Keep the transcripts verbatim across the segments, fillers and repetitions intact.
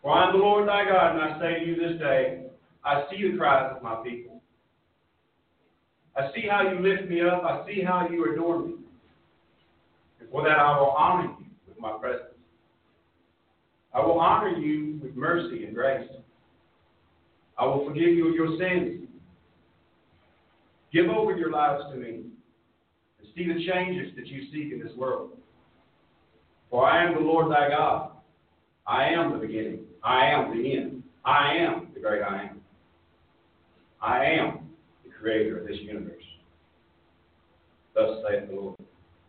For I am the Lord thy God, and I say to you this day, I see the cries of my people. I see how you lift me up. I see how you adore me. And for that I will honor you with my presence. I will honor you with mercy and grace. I will forgive you of your sins. Give over your lives to me and see the changes that you seek in this world. For I am the Lord thy God. I am the beginning. I am the end. I am the great I am. I am the creator of this universe. Thus saith the Lord.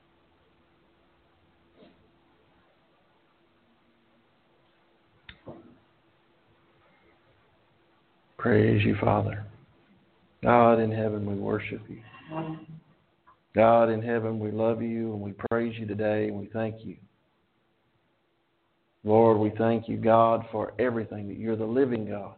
Praise you, Father. God in heaven, we worship you. God in heaven, we love you and we praise you today and we thank you. Lord, we thank you, God, for everything, that you're the living God,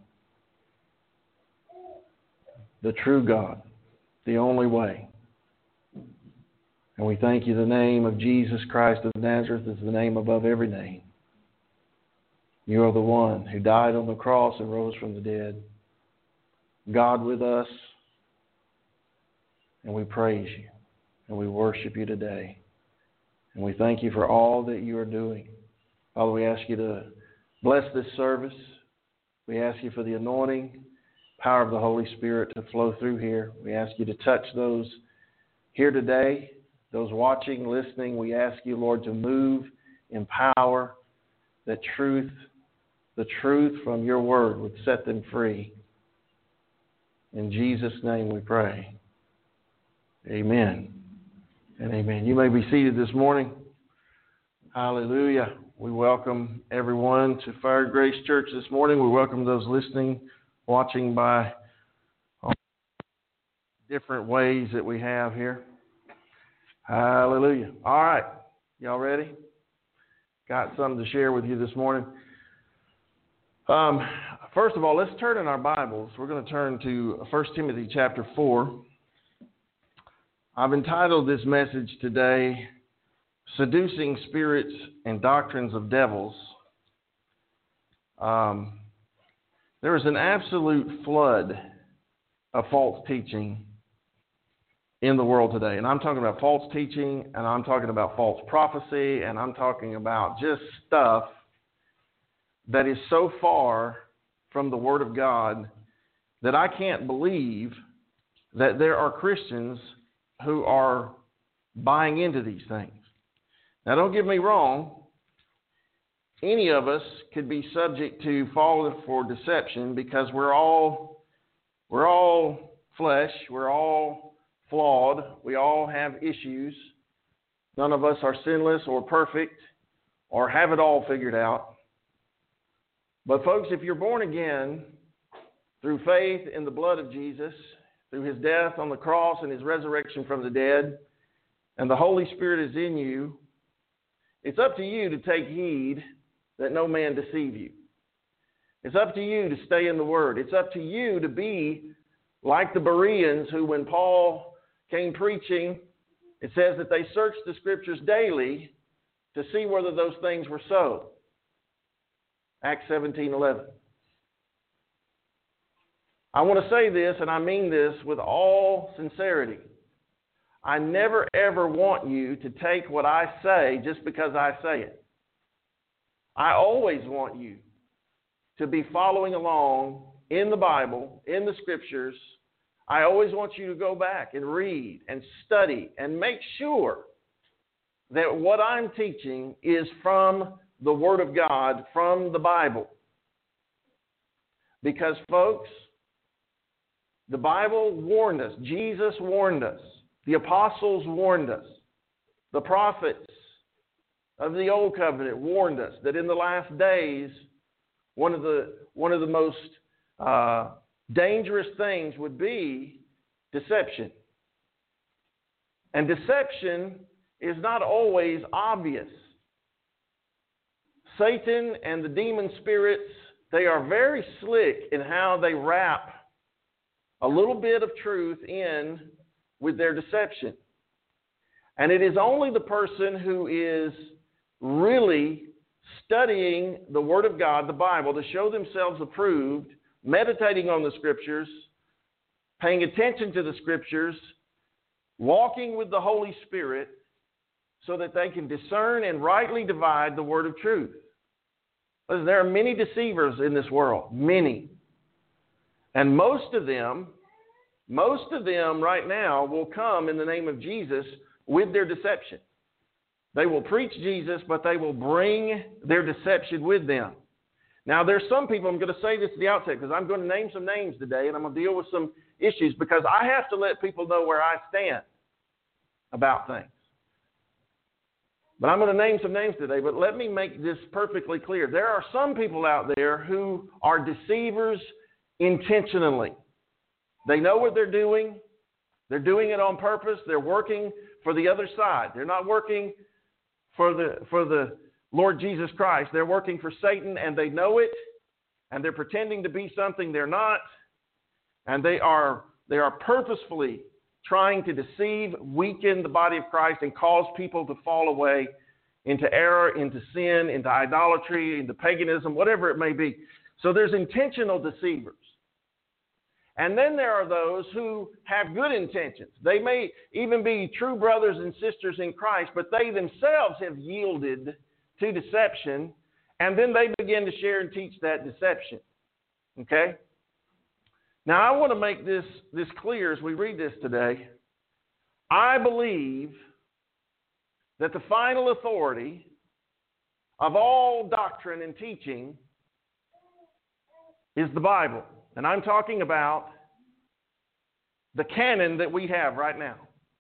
the true God, the only way. And we thank you, the name of Jesus Christ of Nazareth is the name above every name. You are the one who died on the cross and rose from the dead. God with us, and we praise you, and we worship you today. And we thank you for all that you are doing. Father, we ask you to bless this service. We ask you for the anointing, power of the Holy Spirit to flow through here. We ask you to touch those here today, those watching, listening. We ask you, Lord, to move in power, that truth, the truth from your word would set them free. In Jesus' name we pray. Amen and amen. You may be seated this morning. Hallelujah. We welcome everyone to Fire Grace Church this morning. We welcome those listening, watching by different ways that we have here. Hallelujah. All right. Y'all ready? Got something to share with you this morning. Um, first of all, let's turn in our Bibles. We're going to turn to First Timothy chapter four. I've entitled this message today, Seducing Spirits and Doctrines of Devils. Um, there is an absolute flood of false teaching in the world today. And I'm talking about false teaching, and I'm talking about false prophecy, and I'm talking about just stuff that is so far from the Word of God that I can't believe that there are Christians who are buying into these things. Now, don't get me wrong. Any of us could be subject to fall for deception because we're all we're all flesh. We're all flawed. We all have issues. None of us are sinless or perfect or have it all figured out. But folks, if you're born again through faith in the blood of Jesus, through his death on the cross and his resurrection from the dead, and the Holy Spirit is in you, it's up to you to take heed that no man deceive you. It's up to you to stay in the Word. It's up to you to be like the Bereans who, when Paul came preaching, it says that they searched the Scriptures daily to see whether those things were so. Acts seventeen eleven. I want to say this, and I mean this with all sincerity. I never ever want you to take what I say just because I say it. I always want you to be following along in the Bible, in the Scriptures. I always want you to go back and read and study and make sure that what I'm teaching is from the Word of God, from the Bible. Because, folks, the Bible warned us. Jesus warned us. The apostles warned us. The prophets of the Old Covenant warned us that in the last days, one of the, one of the most uh, dangerous things would be deception. And deception is not always obvious. Satan and the demon spirits, they are very slick in how they wrap a little bit of truth in with their deception. And it is only the person who is really studying the Word of God, the Bible, to show themselves approved, meditating on the Scriptures, paying attention to the Scriptures, walking with the Holy Spirit, so that they can discern and rightly divide the word of truth. Listen, there are many deceivers in this world, many. And most of them, most of them right now will come in the name of Jesus with their deception. They will preach Jesus, but they will bring their deception with them. Now, there's some people, I'm going to say this at the outset, because I'm going to name some names today, and I'm going to deal with some issues, because I have to let people know where I stand about things. But I'm going to name some names today, but let me make this perfectly clear. There are some people out there who are deceivers intentionally. They know what they're doing. They're doing it on purpose. They're working for the other side. They're not working for the for the Lord Jesus Christ. They're working for Satan, and they know it, and they're pretending to be something they're not, and they are they are purposefully trying to deceive, weaken the body of Christ, and cause people to fall away into error, into sin, into idolatry, into paganism, whatever it may be. So there's intentional deceivers. And then there are those who have good intentions. They may even be true brothers and sisters in Christ, but they themselves have yielded to deception, and then they begin to share and teach that deception. Okay? Now, I want to make this, this clear as we read this today. I believe that the final authority of all doctrine and teaching is the Bible. And I'm talking about the canon that we have right now.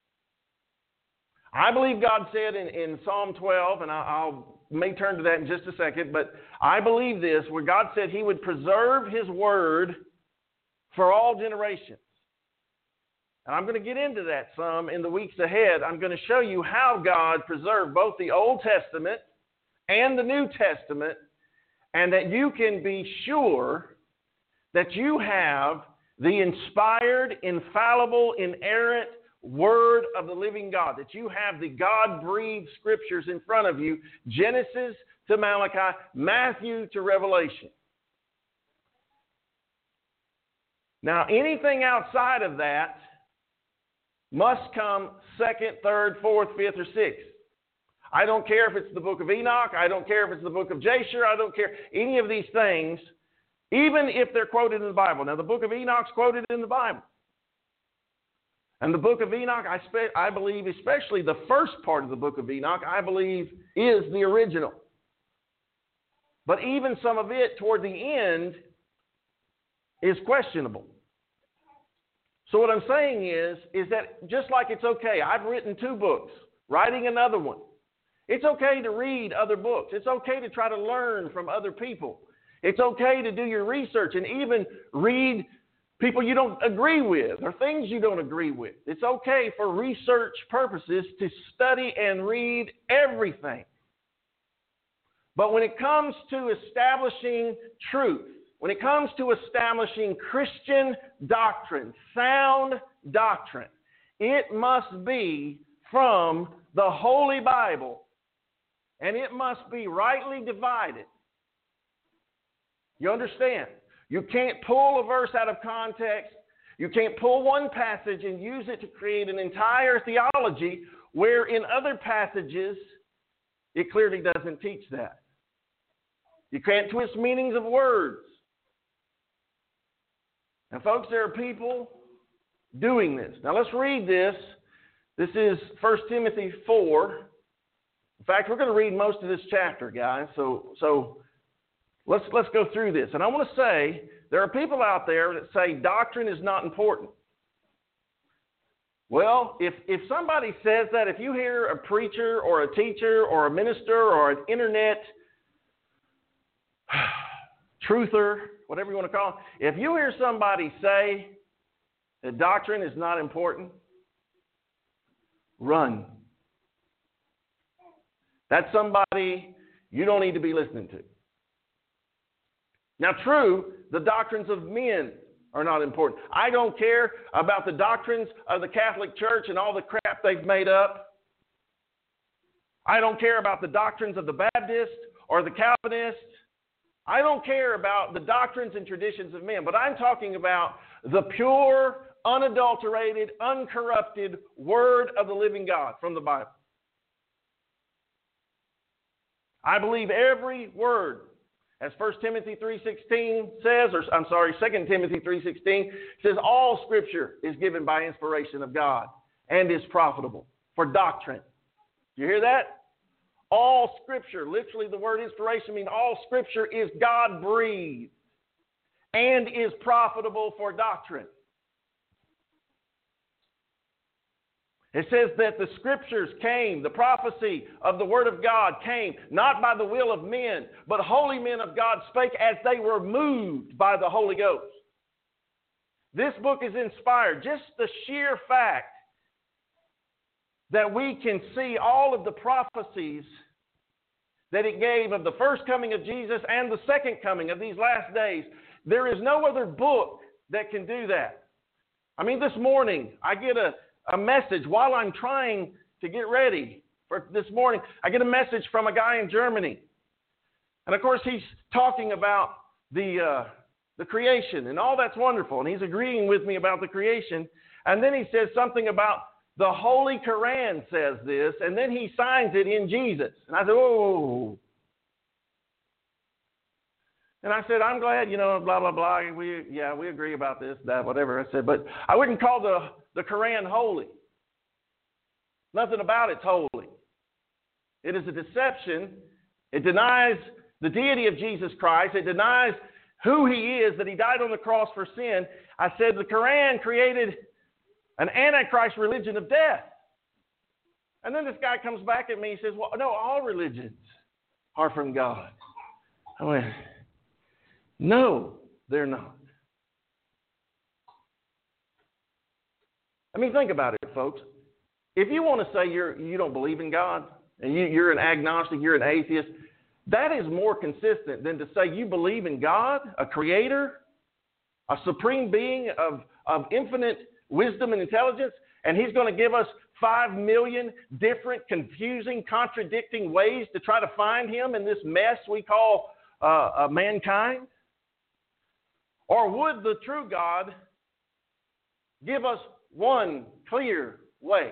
I believe God said in, in Psalm twelve, and I I'll, may turn to that in just a second, but I believe this, where God said He would preserve His word for all generations. And I'm going to get into that some in the weeks ahead. I'm going to show you how God preserved both the Old Testament and the New Testament, and that you can be sure that you have the inspired, infallible, inerrant Word of the living God, that you have the God-breathed Scriptures in front of you, Genesis to Malachi, Matthew to Revelation. Now, anything outside of that must come second, third, fourth, fifth, or sixth. I don't care if it's the book of Enoch. I don't care if it's the book of Jasher. I don't care. Any of these things, even if they're quoted in the Bible. Now, the book of Enoch's quoted in the Bible. And the book of Enoch, I, spe- I believe, especially the first part of the book of Enoch, I believe is the original. But even some of it toward the end is questionable. So what I'm saying is, is that just like it's okay, I've written two books, writing another one. It's okay to read other books. It's okay to try to learn from other people. It's okay to do your research and even read people you don't agree with or things you don't agree with. It's okay for research purposes to study and read everything. But when it comes to establishing truth, when it comes to establishing Christian doctrine, sound doctrine, it must be from the Holy Bible, and it must be rightly divided. You understand? You can't pull a verse out of context. You can't pull one passage and use it to create an entire theology where in other passages it clearly doesn't teach that. You can't twist meanings of words. And folks, there are people doing this. Now let's read this. This is First Timothy four. In fact, we're going to read most of this chapter, guys. So, so let's let's go through this. And I want to say there are people out there that say doctrine is not important. Well, if if somebody says that, if you hear a preacher or a teacher or a minister or an internet truther, whatever you want to call it, if you hear somebody say that doctrine is not important, run. That's somebody you don't need to be listening to. Now, true, the doctrines of men are not important. I don't care about the doctrines of the Catholic Church and all the crap they've made up. I don't care about the doctrines of the Baptist or the Calvinist. I don't care about the doctrines and traditions of men, but I'm talking about the pure, unadulterated, uncorrupted Word of the living God from the Bible. I believe every word, as First Timothy three sixteen says, or I'm sorry, Second Timothy three sixteen says, all Scripture is given by inspiration of God and is profitable for doctrine. Do you hear that? All Scripture, literally the word inspiration means all Scripture is God-breathed and is profitable for doctrine. It says that the Scriptures came, the prophecy of the Word of God came, not by the will of men, but holy men of God spake as they were moved by the Holy Ghost. This book is inspired. Just the sheer fact that we can see all of the prophecies that it gave of the first coming of Jesus and the second coming of these last days. There is no other book that can do that. I mean, this morning, I get a, a message while I'm trying to get ready for this morning. I get a message from a guy in Germany. And of course, he's talking about the, uh, the creation, and all that's wonderful. And he's agreeing with me about the creation. And then he says something about the Holy Quran says this, and then he signs it in Jesus. And I said, oh. And I said, I'm glad, you know, blah, blah, blah. We, yeah, we agree about this, that, whatever. I said, but I wouldn't call the, the Quran holy. Nothing about it's holy. It is a deception. It denies the deity of Jesus Christ. It denies who he is, that he died on the cross for sin. I said the Quran created an antichrist religion of death. And then this guy comes back at me and says, well, no, all religions are from God. I went, no, they're not. I mean, think about it, folks. If you want to say you're, you don't believe in God, and you, you're an agnostic, you're an atheist, that is more consistent than to say you believe in God, a creator, a supreme being of, of infinite wisdom and intelligence, and he's going to give us five million different, confusing, contradicting ways to try to find him in this mess we call uh, uh, mankind? Or would the true God give us one clear way?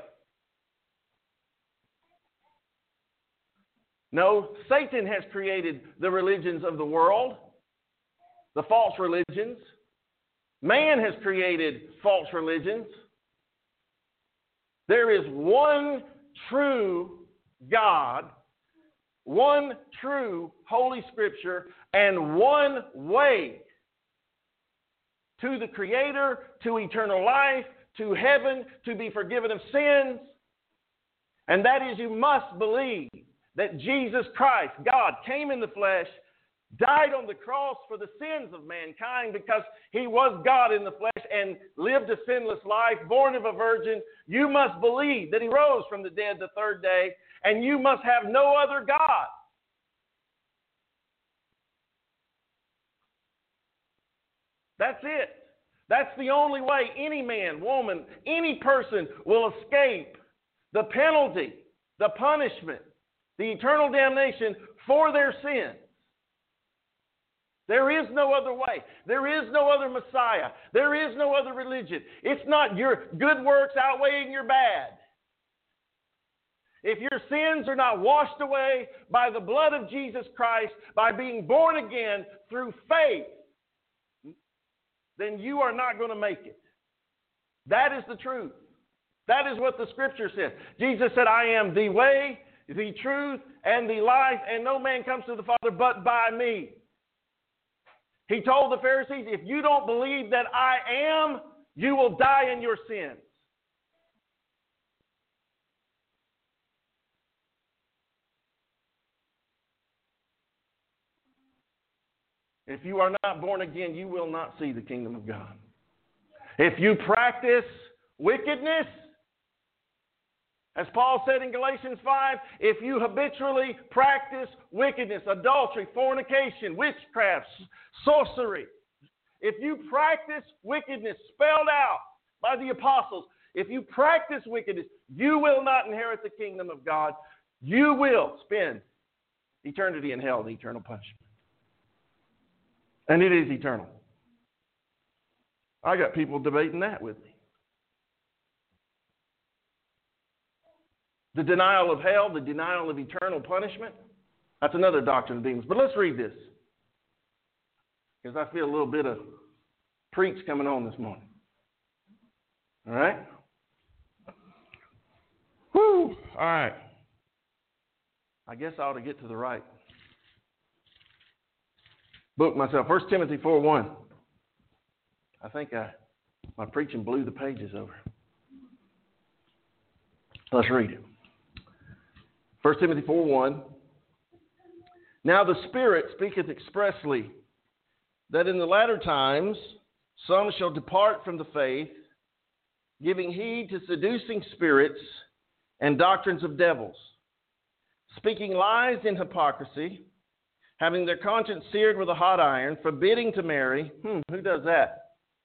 No, Satan has created the religions of the world, the false religions. Man has created false religions. There is one true God, one true Holy Scripture, and one way to the Creator, to eternal life, to heaven, to be forgiven of sins. And that is, you must believe that Jesus Christ, God, came in the flesh, died on the cross for the sins of mankind because he was God in the flesh and lived a sinless life, born of a virgin. You must believe that he rose from the dead the third day, and you must have no other God. That's it. That's the only way any man, woman, any person will escape the penalty, the punishment, the eternal damnation for their sins. There is no other way. There is no other Messiah. There is no other religion. It's not your good works outweighing your bad. If your sins are not washed away by the blood of Jesus Christ, by being born again through faith, then you are not going to make it. That is the truth. That is what the Scripture says. Jesus said, I am the way, the truth, and the life, and no man comes to the Father but by me. He told the Pharisees, if you don't believe that I am, you will die in your sins. If you are not born again, you will not see the kingdom of God. If you practice wickedness, as Paul said in Galatians five, if you habitually practice wickedness, adultery, fornication, witchcraft, sorcery, if you practice wickedness spelled out by the apostles, if you practice wickedness, you will not inherit the kingdom of God. You will spend eternity in hell and eternal punishment. And it is eternal. I got people debating that with me. The denial of hell, the denial of eternal punishment, that's another doctrine of demons. But let's read this, because I feel a little bit of preach coming on this morning. All right? Whew. All right. I guess I ought to get to the right book myself. First Timothy four one. I think I, my preaching blew the pages over. Let's read it. First Timothy four one. Now the Spirit speaketh expressly that in the latter times some shall depart from the faith, giving heed to seducing spirits and doctrines of devils, speaking lies in hypocrisy, having their conscience seared with a hot iron, forbidding to marry. Hmm, who does that?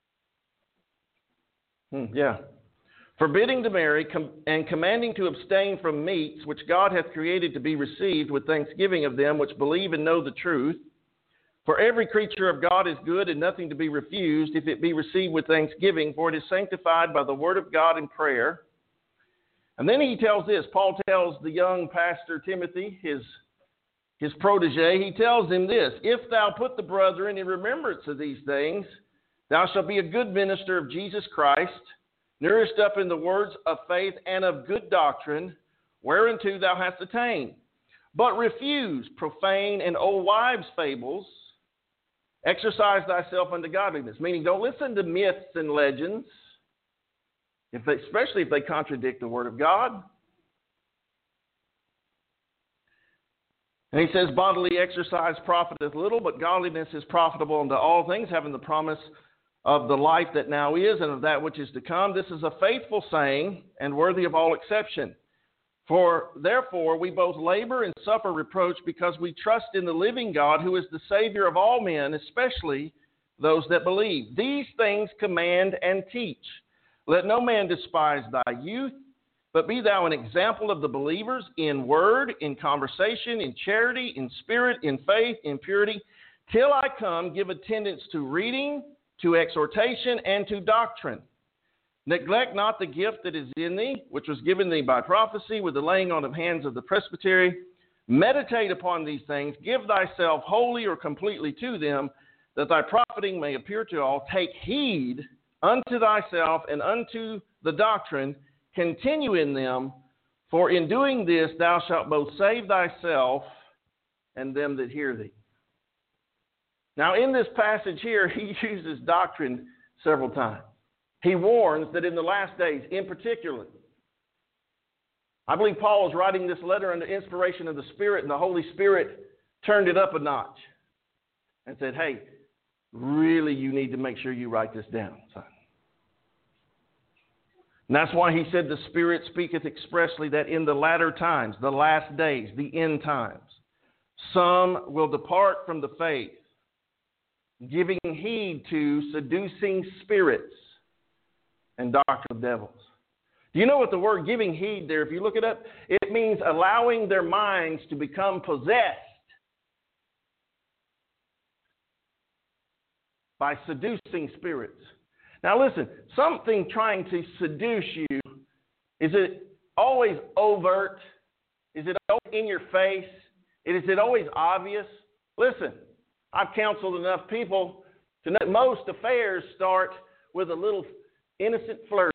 Hmm, yeah. Forbidding to marry com- and commanding to abstain from meats which God hath created to be received with thanksgiving of them which believe and know the truth. For every creature of God is good and nothing to be refused if it be received with thanksgiving, for it is sanctified by the word of God in prayer. And then he tells this, Paul tells the young pastor Timothy, his, his protege, he tells him this, if thou put the brethren in remembrance of these things, thou shalt be a good minister of Jesus Christ, nourished up in the words of faith and of good doctrine, whereunto thou hast attained. But refuse profane and old wives' fables. Exercise thyself unto godliness. Meaning, don't listen to myths and legends, if they, especially if they contradict the Word of God. And he says, bodily exercise profiteth little, but godliness is profitable unto all things, having the promise of the life that now is and of that which is to come. This is a faithful saying and worthy of all exception. For therefore we both labor and suffer reproach because we trust in the living God, who is the Savior of all men, especially those that believe. These things command and teach. Let no man despise thy youth, but be thou an example of the believers in word, in conversation, in charity, in spirit, in faith, in purity. Till I come, give attendance to reading, to exhortation, and to doctrine. Neglect not the gift that is in thee, which was given thee by prophecy, with the laying on of hands of the presbytery. Meditate upon these things. Give thyself wholly or completely to them, that thy profiting may appear to all. Take heed unto thyself and unto the doctrine. Continue in them, for in doing this thou shalt both save thyself and them that hear thee. Now, in this passage here, he uses doctrine several times. He warns that in the last days, in particular, I believe Paul was writing this letter under inspiration of the Spirit, and the Holy Spirit turned it up a notch and said, hey, really, you need to make sure you write this down, son. And that's why he said the Spirit speaketh expressly that in the latter times, the last days, the end times, some will depart from the faith, giving heed to seducing spirits and doctrine of devils. Do you know what the word giving heed there, if you look it up, it means allowing their minds to become possessed by seducing spirits. Now listen, something trying to seduce you, is it always overt? Is it always in your face? Is it always obvious? Listen, I've counseled enough people to know most affairs start with a little innocent flirting.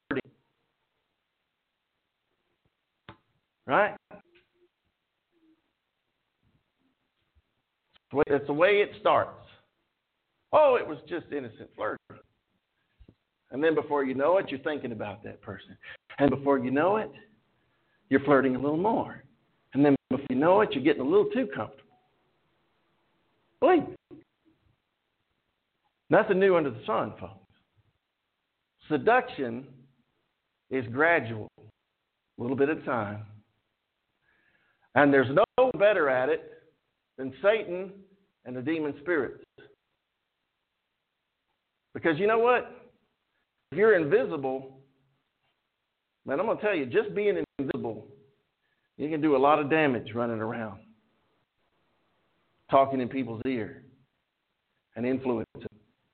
Right? That's the way it starts. Oh, it was just innocent flirting. And then before you know it, you're thinking about that person. And before you know it, you're flirting a little more. And then before you know it, you're getting a little too comfortable. Believe me. Nothing new under the sun, folks. Seduction is gradual, a little bit at a time. And there's no one better at it than Satan and the demon spirits. Because you know what? If you're invisible, man, I'm going to tell you, just being invisible, you can do a lot of damage running around. talking in people's ear and influencing them.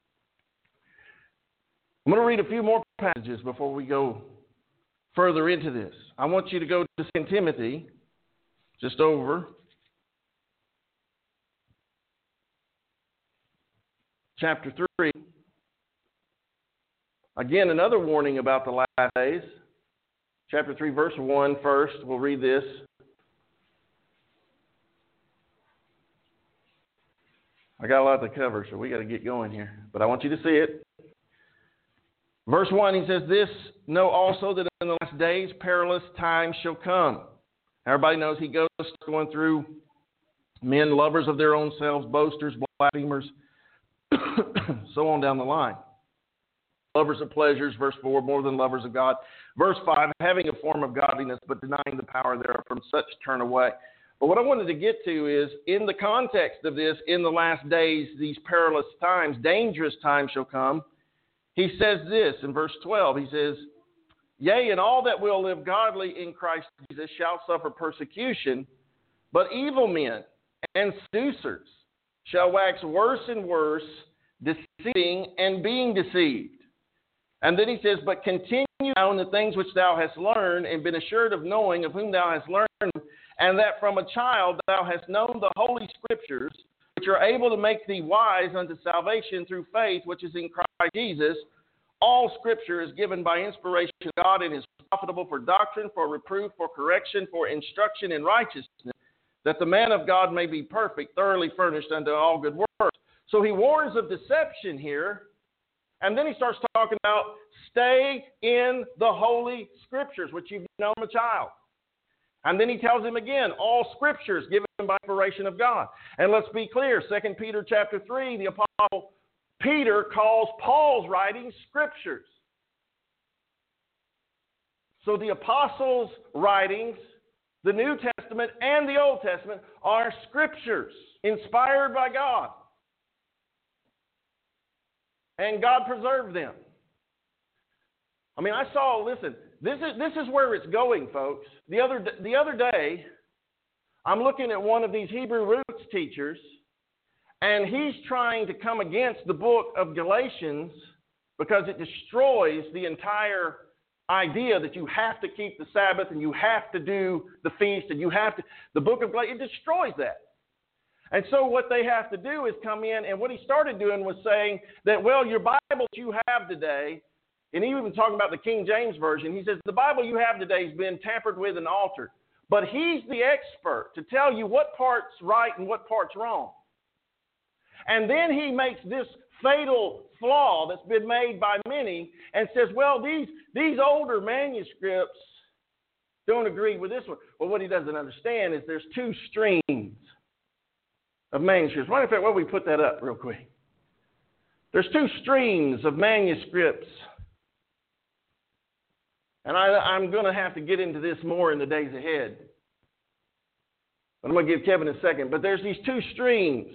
I'm going to read a few more passages before we go further into this. I want you to go to Second Timothy, just over. Chapter three. Again, another warning about the last days. Chapter three, verse one first. We'll read this. I got a lot to cover, so we got to get going here. But I want you to see it. Verse one, he says, "This know also that in the last days perilous times shall come." Everybody knows he goes going through men lovers of their own selves, boasters, blasphemers, so on down the line. Lovers of pleasures, verse four, more than lovers of God. Verse five, having a form of godliness, but denying the power thereof, from such turn away. But what I wanted to get to is, in the context of this, in the last days, these perilous times, dangerous times shall come. He says this in verse twelve. He says, "Yea, and all that will live godly in Christ Jesus shall suffer persecution, but evil men and seducers shall wax worse and worse, deceiving and being deceived." And then he says, "But continue now in the things which thou hast learned, and been assured of knowing of whom thou hast learned, and that from a child thou hast known the holy Scriptures, which are able to make thee wise unto salvation through faith which is in Christ Jesus. All Scripture is given by inspiration of God, and is profitable for doctrine, for reproof, for correction, for instruction in righteousness, that the man of God may be perfect, thoroughly furnished unto all good works." So he warns of deception here. And then he starts talking about stay in the Holy Scriptures, which you've known from a child. And then he tells him again, all Scripture is given by inspiration of God. And let's be clear, Second Peter chapter three, the Apostle Peter calls Paul's writings Scriptures. So the Apostles' writings, the New Testament and the Old Testament, are Scriptures, inspired by God. And God preserved them. I mean, I saw, listen, this is this is where it's going, folks. The other, the other day, I'm looking at one of these Hebrew roots teachers, and he's trying to come against the book of Galatians because it destroys the entire idea that you have to keep the Sabbath and you have to do the feast and you have to, the book of Galatians, it destroys that. And so what they have to do is come in, and what he started doing was saying that, well, your Bible you have today, and he was talking about the King James Version, he says, the Bible you have today has been tampered with and altered. But he's the expert to tell you what part's right and what part's wrong. And then he makes this fatal flaw that's been made by many and says, well, these, these older manuscripts don't agree with this one. Well, what he doesn't understand is there's two streams of manuscripts. Why don't we put that up real quick? There's two streams of manuscripts. And I, I'm going to have to get into this more in the days ahead. I'm going to give Kevin a second. But there's these two streams.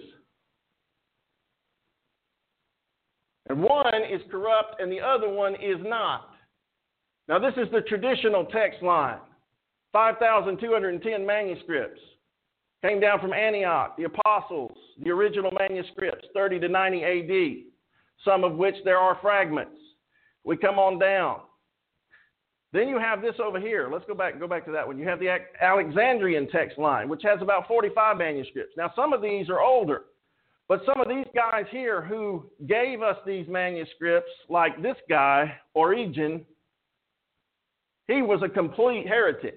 And one is corrupt and the other one is not. Now this is the traditional text line. five thousand two hundred ten manuscripts. Came down from Antioch, the apostles, the original manuscripts, thirty to ninety A D, some of which there are fragments. We come on down. Then you have this over here. Let's go back, go back to that one. You have the Alexandrian text line, which has about forty-five manuscripts. Now, some of these are older, but some of these guys here who gave us these manuscripts, like this guy, Origen, he was a complete heretic.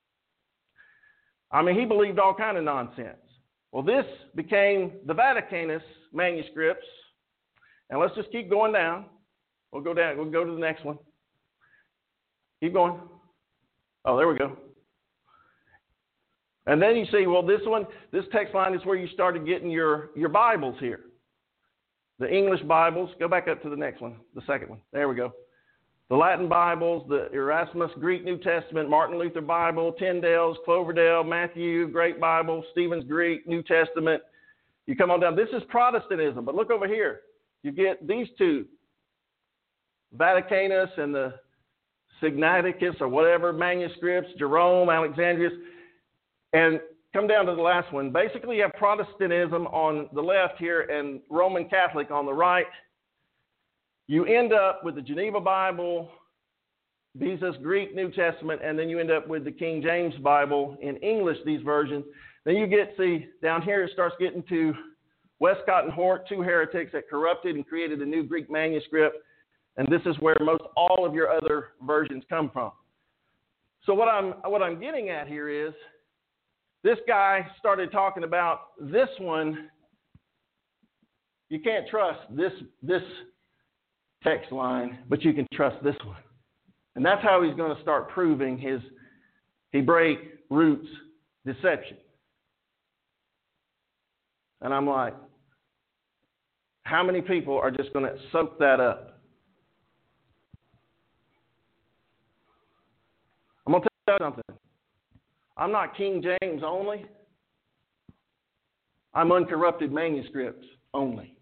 I mean, he believed all kind of nonsense. Well, this became the Vaticanus manuscripts. And let's just keep going down. We'll go down. We'll go to the next one. Keep going. Oh, there we go. And then you see, well, this one, this text line is where you started getting your, your Bibles here. The English Bibles. Go back up to the next one, the second one. There we go. The Latin Bibles, the Erasmus Greek New Testament, Martin Luther Bible, Tyndale's, Cloverdale, Matthew, Great Bible, Stephen's Greek, New Testament. You come on down. This is Protestantism, but look over here. You get these two, Vaticanus and the Sinaiticus or whatever manuscripts, Jerome, Alexandrius. And come down to the last one. Basically, you have Protestantism on the left here and Roman Catholic on the right. You end up with the Geneva Bible, Beza's Greek New Testament, and then you end up with the King James Bible in English, these versions. Then you get, see, down here it starts getting to Westcott and Hort, two heretics that corrupted and created a new Greek manuscript, and this is where most all of your other versions come from. So what I'm what I'm getting at here is, this guy started talking about this one. You can't trust this this text line, but you can trust this one. And that's how he's going to start proving his Hebraic roots deception. And I'm like, how many people are just going to soak that up? I'm going to tell you something. I'm not King James only. I'm uncorrupted manuscripts only.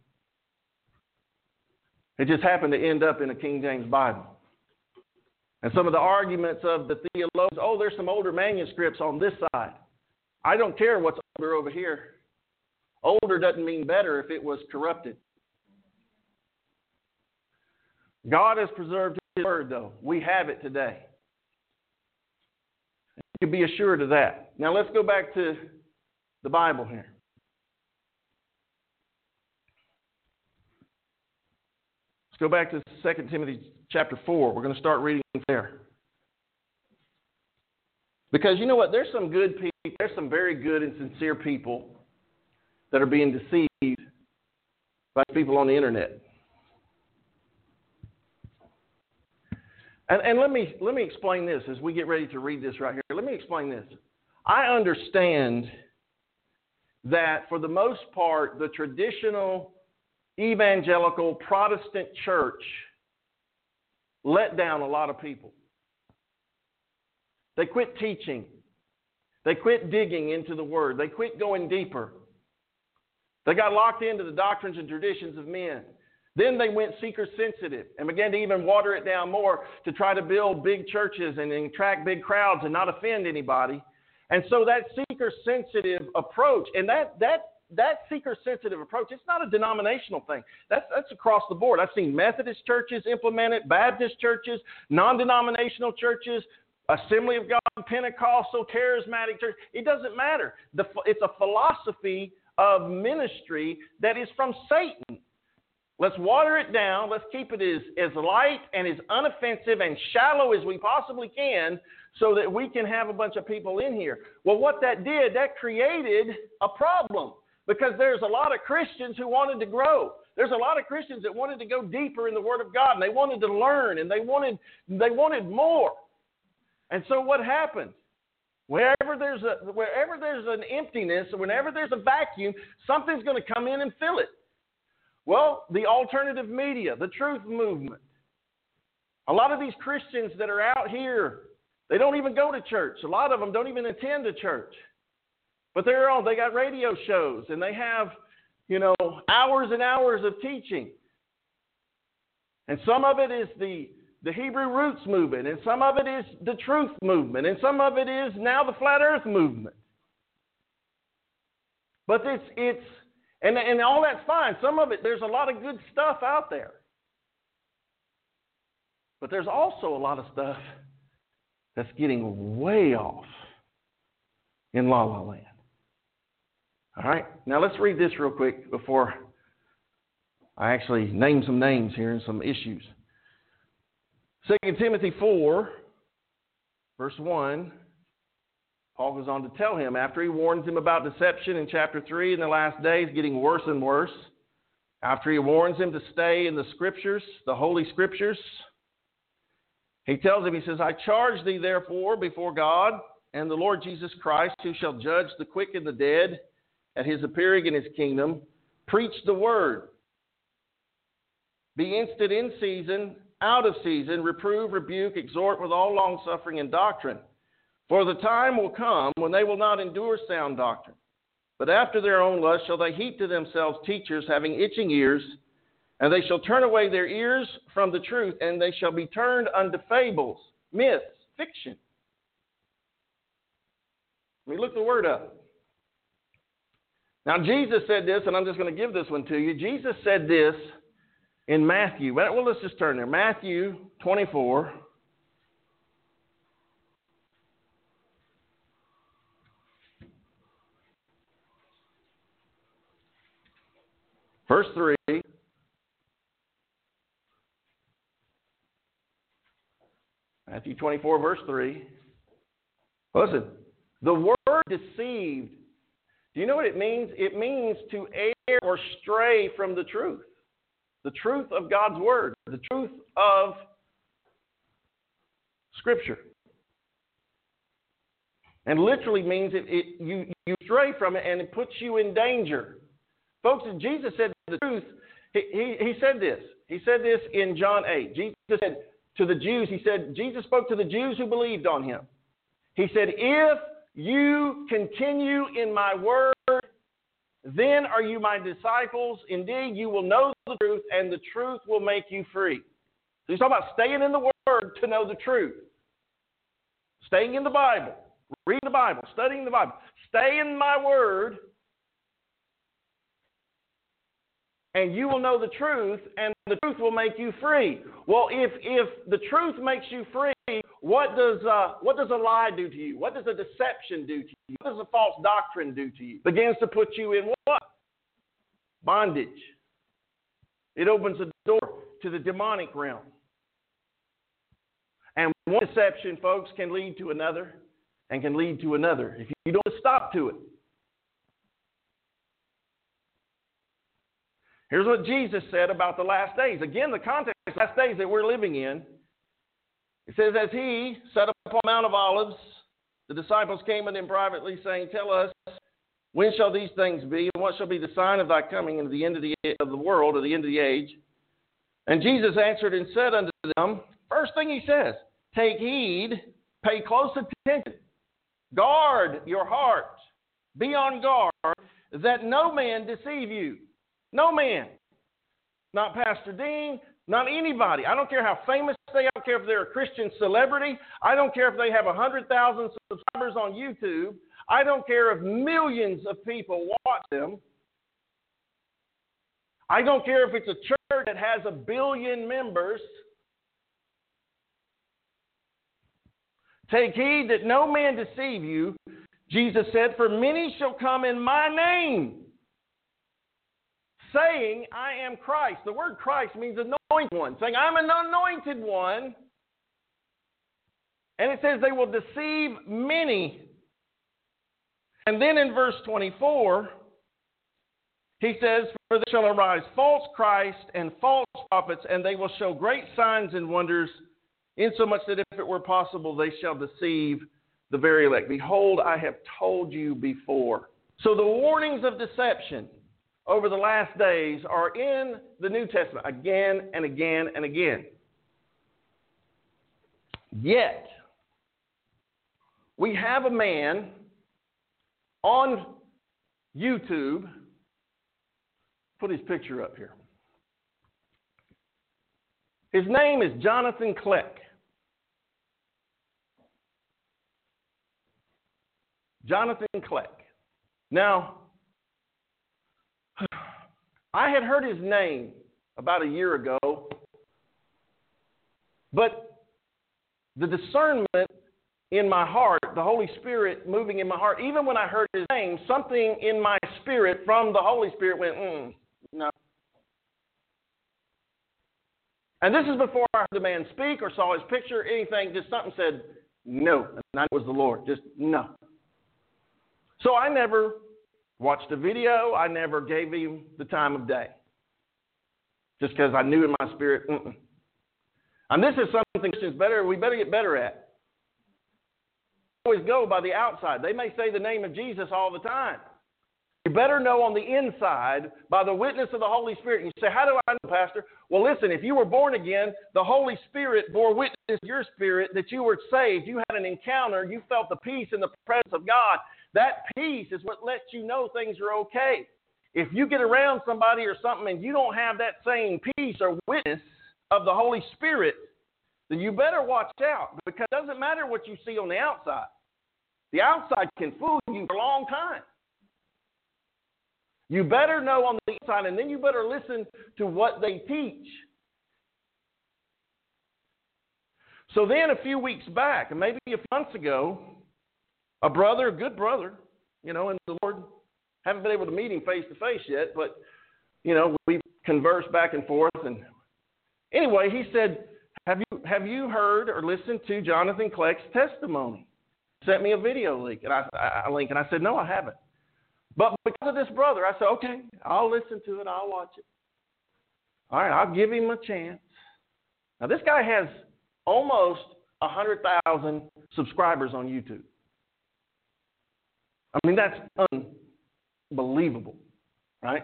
It just happened to end up in a King James Bible. And some of the arguments of the theologians, oh, there's some older manuscripts on this side. I don't care what's older over here. Older doesn't mean better if it was corrupted. God has preserved His word, though. We have it today. You can be assured of that. Now let's go back to the Bible here. Let's go back to Second Timothy chapter four. We're going to start reading there. Because you know what? There's some good people, there's some very good and sincere people that are being deceived by people on the internet. And, and let me let me explain this as we get ready to read this right here. Let me explain this. I understand that for the most part, the traditional evangelical Protestant church let down a lot of people. They quit teaching. They quit digging into the Word. They quit going deeper. They got locked into the doctrines and traditions of men. Then they went seeker-sensitive and began to even water it down more to try to build big churches and attract big crowds and not offend anybody. And so that seeker-sensitive approach, and that that that seeker-sensitive approach, it's not a denominational thing. That's that's across the board. I've seen Methodist churches implement it, Baptist churches, non-denominational churches, Assembly of God, Pentecostal, charismatic church. It doesn't matter. The, it's a philosophy of ministry that is from Satan. Let's water it down. Let's keep it as, as light and as unoffensive and shallow as we possibly can so that we can have a bunch of people in here. Well, what that did, that created a problem because there's a lot of Christians who wanted to grow. There's a lot of Christians that wanted to go deeper in the Word of God, and they wanted to learn, and they wanted they wanted more. And so what happened? Wherever there's a wherever there's an emptiness, or whenever there's a vacuum, something's going to come in and fill it. Well, the alternative media, the truth movement. A lot of these Christians that are out here, they don't even go to church. A lot of them don't even attend a church. But they're on, they got radio shows, and they have, you know, hours and hours of teaching. And some of it is the The Hebrew roots movement, and some of it is the truth movement, and some of it is now the flat earth movement. But it's, it's and, and all that's fine. Some of it, there's a lot of good stuff out there. But there's also a lot of stuff that's getting way off in La La Land. All right, now let's read this real quick before I actually name some names here and some issues. Second Timothy four, verse one, Paul goes on to tell him, after he warns him about deception in chapter three in the last days, getting worse and worse, after he warns him to stay in the Scriptures, the Holy Scriptures, he tells him, he says, I charge thee therefore before God and the Lord Jesus Christ, who shall judge the quick and the dead at his appearing in his kingdom, preach the word. Be instant in season, out of season, reprove, rebuke, exhort with all longsuffering and doctrine. For the time will come when they will not endure sound doctrine, but after their own lust shall they heap to themselves teachers having itching ears, and they shall turn away their ears from the truth, and they shall be turned unto fables, myths, fiction. Let me look the word up. Now, Jesus said this, and I'm just going to give this one to you. Jesus said this in Matthew. Well, let's just turn there. Matthew twenty-four. Verse three. Matthew twenty-four, verse three. Listen, the word deceived, do you know what it means? It means to err or stray from the truth. The truth of God's word. The truth of Scripture. And literally means it, it, you, you stray from it and it puts you in danger. Folks, Jesus said the truth. He, he, he said this. He said this in John eight. Jesus said to the Jews, he said, Jesus spoke to the Jews who believed on him. He said, if you continue in my word, then are you my disciples. Indeed, you will know the truth, and the truth will make you free. So he's talking about staying in the word to know the truth. Staying in the Bible, reading the Bible, studying the Bible. Stay in my word, and you will know the truth, and the truth will make you free. Well, if if the truth makes you free, what does uh, what does a lie do to you? What does a deception do to you? What does a false doctrine do to you? It begins to put you in what? Bondage. It opens the door to the demonic realm. And one deception, folks, can lead to another and can lead to another if you don't stop to it. Here's what Jesus said about the last days. Again, the context of the last days that we're living in. It says, as he sat upon the Mount of Olives, the disciples came unto him privately, saying, tell us, when shall these things be, and what shall be the sign of thy coming into the end of the, of the world, or the end of the age? And Jesus answered and said unto them, first thing he says, take heed, pay close attention, guard your heart, be on guard, that no man deceive you. No man. Not Pastor Dean, not anybody. I don't care how famous they are. I don't care if they're a Christian celebrity. I don't care if they have one hundred thousand subscribers on YouTube. I don't care if millions of people watch them. I don't care if it's a church that has a billion members. Take heed that no man deceive you. Jesus said, for many shall come in my name, saying, I am Christ. The word Christ means anointed one. Saying, I'm an anointed one. And it says they will deceive many. And then in verse twenty-four, he says, for there shall arise false Christ and false prophets, and they will show great signs and wonders, insomuch that if it were possible, they shall deceive the very elect. Behold, I have told you before. So the warnings of deception over the last days are in the New Testament again and again and again. Yet, we have a man on YouTube. Put his picture up here. His name is Jonathan Kleck. Jonathan Kleck. Now, I had heard his name about a year ago, but the discernment in my heart, the Holy Spirit moving in my heart, even when I heard his name, something in my spirit from the Holy Spirit went, mm, no. And this is before I heard the man speak or saw his picture, anything, just something said, no. And that was the Lord, just no. So I never watched a video. I never gave him the time of day. Just because I knew in my spirit, mm-mm. And this is something Christians better, we better get better at. Always go by the outside. They may say the name of Jesus all the time. You better know on the inside by the witness of the Holy Spirit. And you say, how do I know, Pastor? Well, listen, if you were born again, the Holy Spirit bore witness to your spirit that you were saved. You had an encounter. You felt the peace in the presence of God. That peace is what lets you know things are okay. If you get around somebody or something and you don't have that same peace or witness of the Holy Spirit, then you better watch out, because it doesn't matter what you see on the outside. The outside can fool you for a long time. You better know on the inside, and then you better listen to what they teach. So then a few weeks back, and maybe a few months ago, a brother, a good brother, you know, in the Lord, haven't been able to meet him face to face yet, but, you know, we conversed back and forth. And anyway, he said, have you have you heard or listened to Jonathan Kleck's testimony? Sent me a video link, and I, I link, and I said, no, I haven't. But because of this brother, I said, okay, I'll listen to it. I'll watch it. All right, I'll give him a chance. Now, this guy has almost one hundred thousand subscribers on YouTube. I mean, that's unbelievable, right?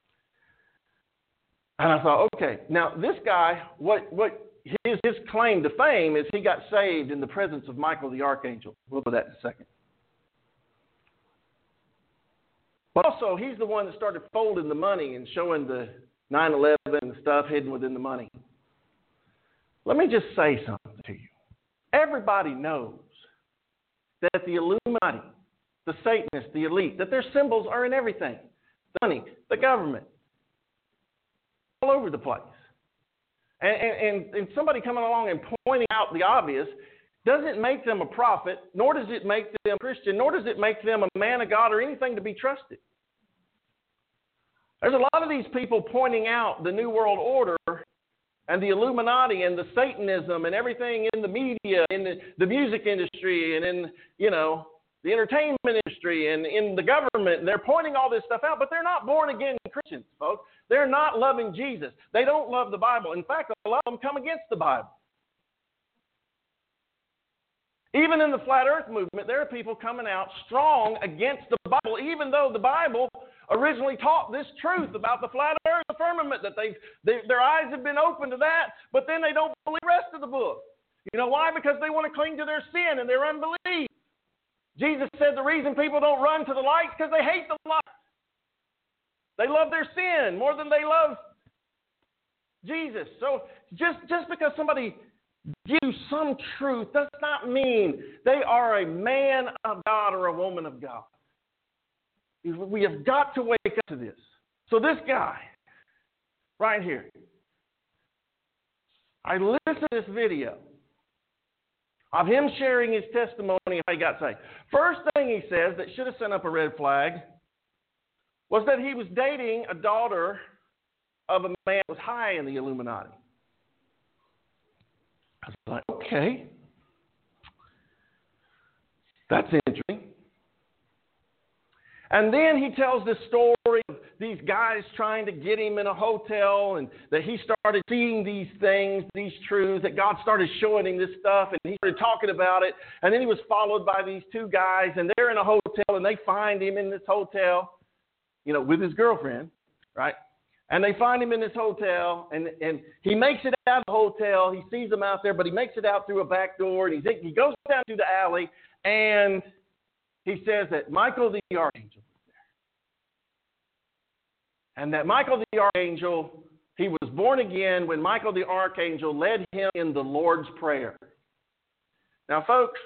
And I thought, okay, now this guy, what what his, his claim to fame is he got saved in the presence of Michael the Archangel. We'll do that in a second. But also, he's the one that started folding the money and showing the nine eleven and stuff hidden within the money. Let me just say something to you. Everybody knows that the Illuminati, the Satanists, the elite, that their symbols are in everything. The money, the government, all over the place. And, and, and somebody coming along and pointing out the obvious doesn't make them a prophet, nor does it make them a Christian, nor does it make them a man of God or anything to be trusted. There's a lot of these people pointing out the New World Order and the Illuminati and the Satanism and everything in the media, in the, the music industry and in, you know, the entertainment industry and in the government. They're pointing all this stuff out, but they're not born-again Christians, folks. They're not loving Jesus. They don't love the Bible. In fact, a lot of them come against the Bible. Even in the Flat Earth movement, there are people coming out strong against the Bible, even though the Bible originally taught this truth about the flat earth, the firmament, that they've, they, their eyes have been opened to that, but then they don't believe the rest of the book. You know why? Because they want to cling to their sin and their unbelief. Jesus said the reason people don't run to the light is because they hate the light. They love their sin more than they love Jesus. So just, just because somebody gives you some truth does not mean they are a man of God or a woman of God. We have got to wake up to this. So this guy, right here, I listened to this video of him sharing his testimony of how he got saved. First thing he says that should have sent up a red flag was that he was dating a daughter of a man that was high in the Illuminati. I was like, okay, that's interesting. And then he tells this story of these guys trying to get him in a hotel and that he started seeing these things, these truths, that God started showing him this stuff and he started talking about it. And then he was followed by these two guys and they're in a hotel and they find him in this hotel, you know, with his girlfriend, right? And they find him in this hotel and, and he makes it out of the hotel. He sees them out there, but he makes it out through a back door and he's, he goes down through the alley and he says that Michael the Archangel was there. And that Michael the Archangel, he was born again when Michael the Archangel led him in the Lord's Prayer. Now, folks,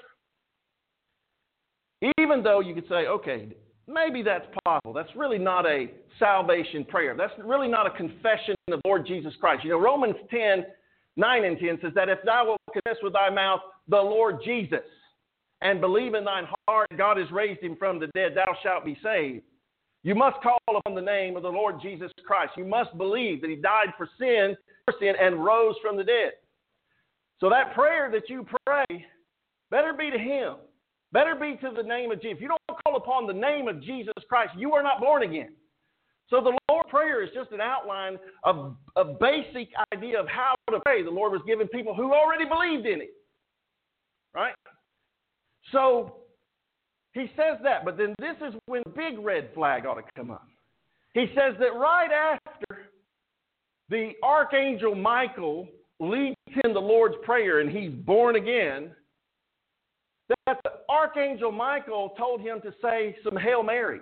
even though you could say, okay, maybe that's possible. That's really not a salvation prayer. That's really not a confession of the Lord Jesus Christ. You know, Romans ten, nine and ten says that if thou wilt confess with thy mouth the Lord Jesus and believe in thine heart that God has raised him from the dead, thou shalt be saved. You must call upon the name of the Lord Jesus Christ. You must believe that he died for sin, for sin and rose from the dead. So that prayer that you pray better be to him. Better be to the name of Jesus. If you don't call upon the name of Jesus Christ, you are not born again. So the Lord's Prayer is just an outline of a basic idea of how to pray. The Lord was giving people who already believed in it. Right? So he says that, but then this is when the big red flag ought to come up. He says that right after the Archangel Michael leads in the Lord's Prayer and he's born again, that the Archangel Michael told him to say some Hail Marys.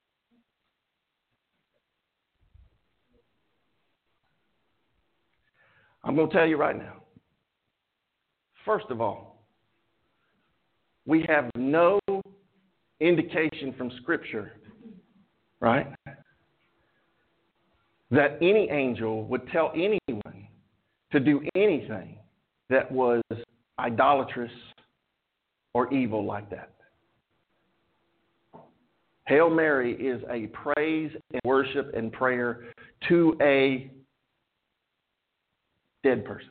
I'm going to tell you right now. First of all, we have no indication from Scripture, right, that any angel would tell anyone to do anything that was idolatrous or evil like that. Hail Mary is a praise and worship and prayer to a dead person.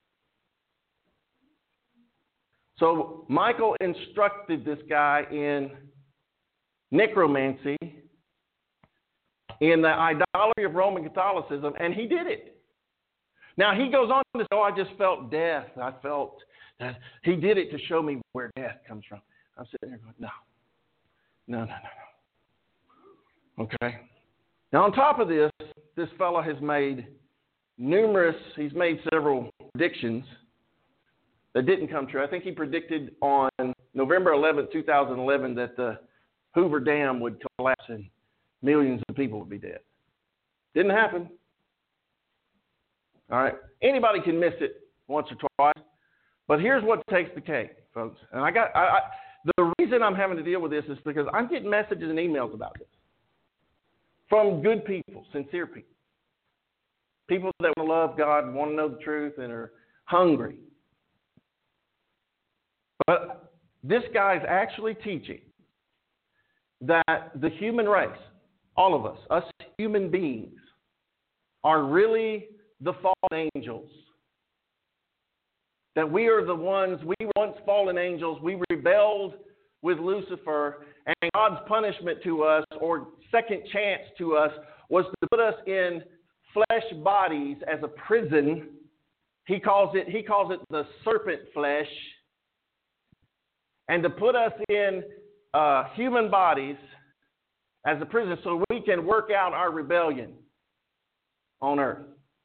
So Michael instructed this guy in necromancy, in the idolatry of Roman Catholicism, and he did it. Now he goes on to say, oh, I just felt death. I felt that he did it to show me where death comes from. I'm sitting there going, no, no, no, no, no. Okay. Now on top of this, this fellow has made numerous, he's made several predictions that didn't come true. I think he predicted on November eleventh, two thousand eleven that the Hoover Dam would collapse and millions of people would be dead. Didn't happen. All right. Anybody can miss it once or twice. But here's what takes the cake, folks. And I got I, I, the reason I'm having to deal with this is because I'm getting messages and emails about this from good people, sincere people. People that want to love God, want to know the truth, and are hungry. But this guy's actually teaching that the human race, all of us, us human beings, are really the fallen angels. That we are the ones, we were once fallen angels, we rebelled with Lucifer, and God's punishment to us, or second chance to us, was to put us in flesh bodies as a prison. He calls it, he calls it the serpent flesh. And to put us in uh, human bodies as a prison so we can work out our rebellion on earth.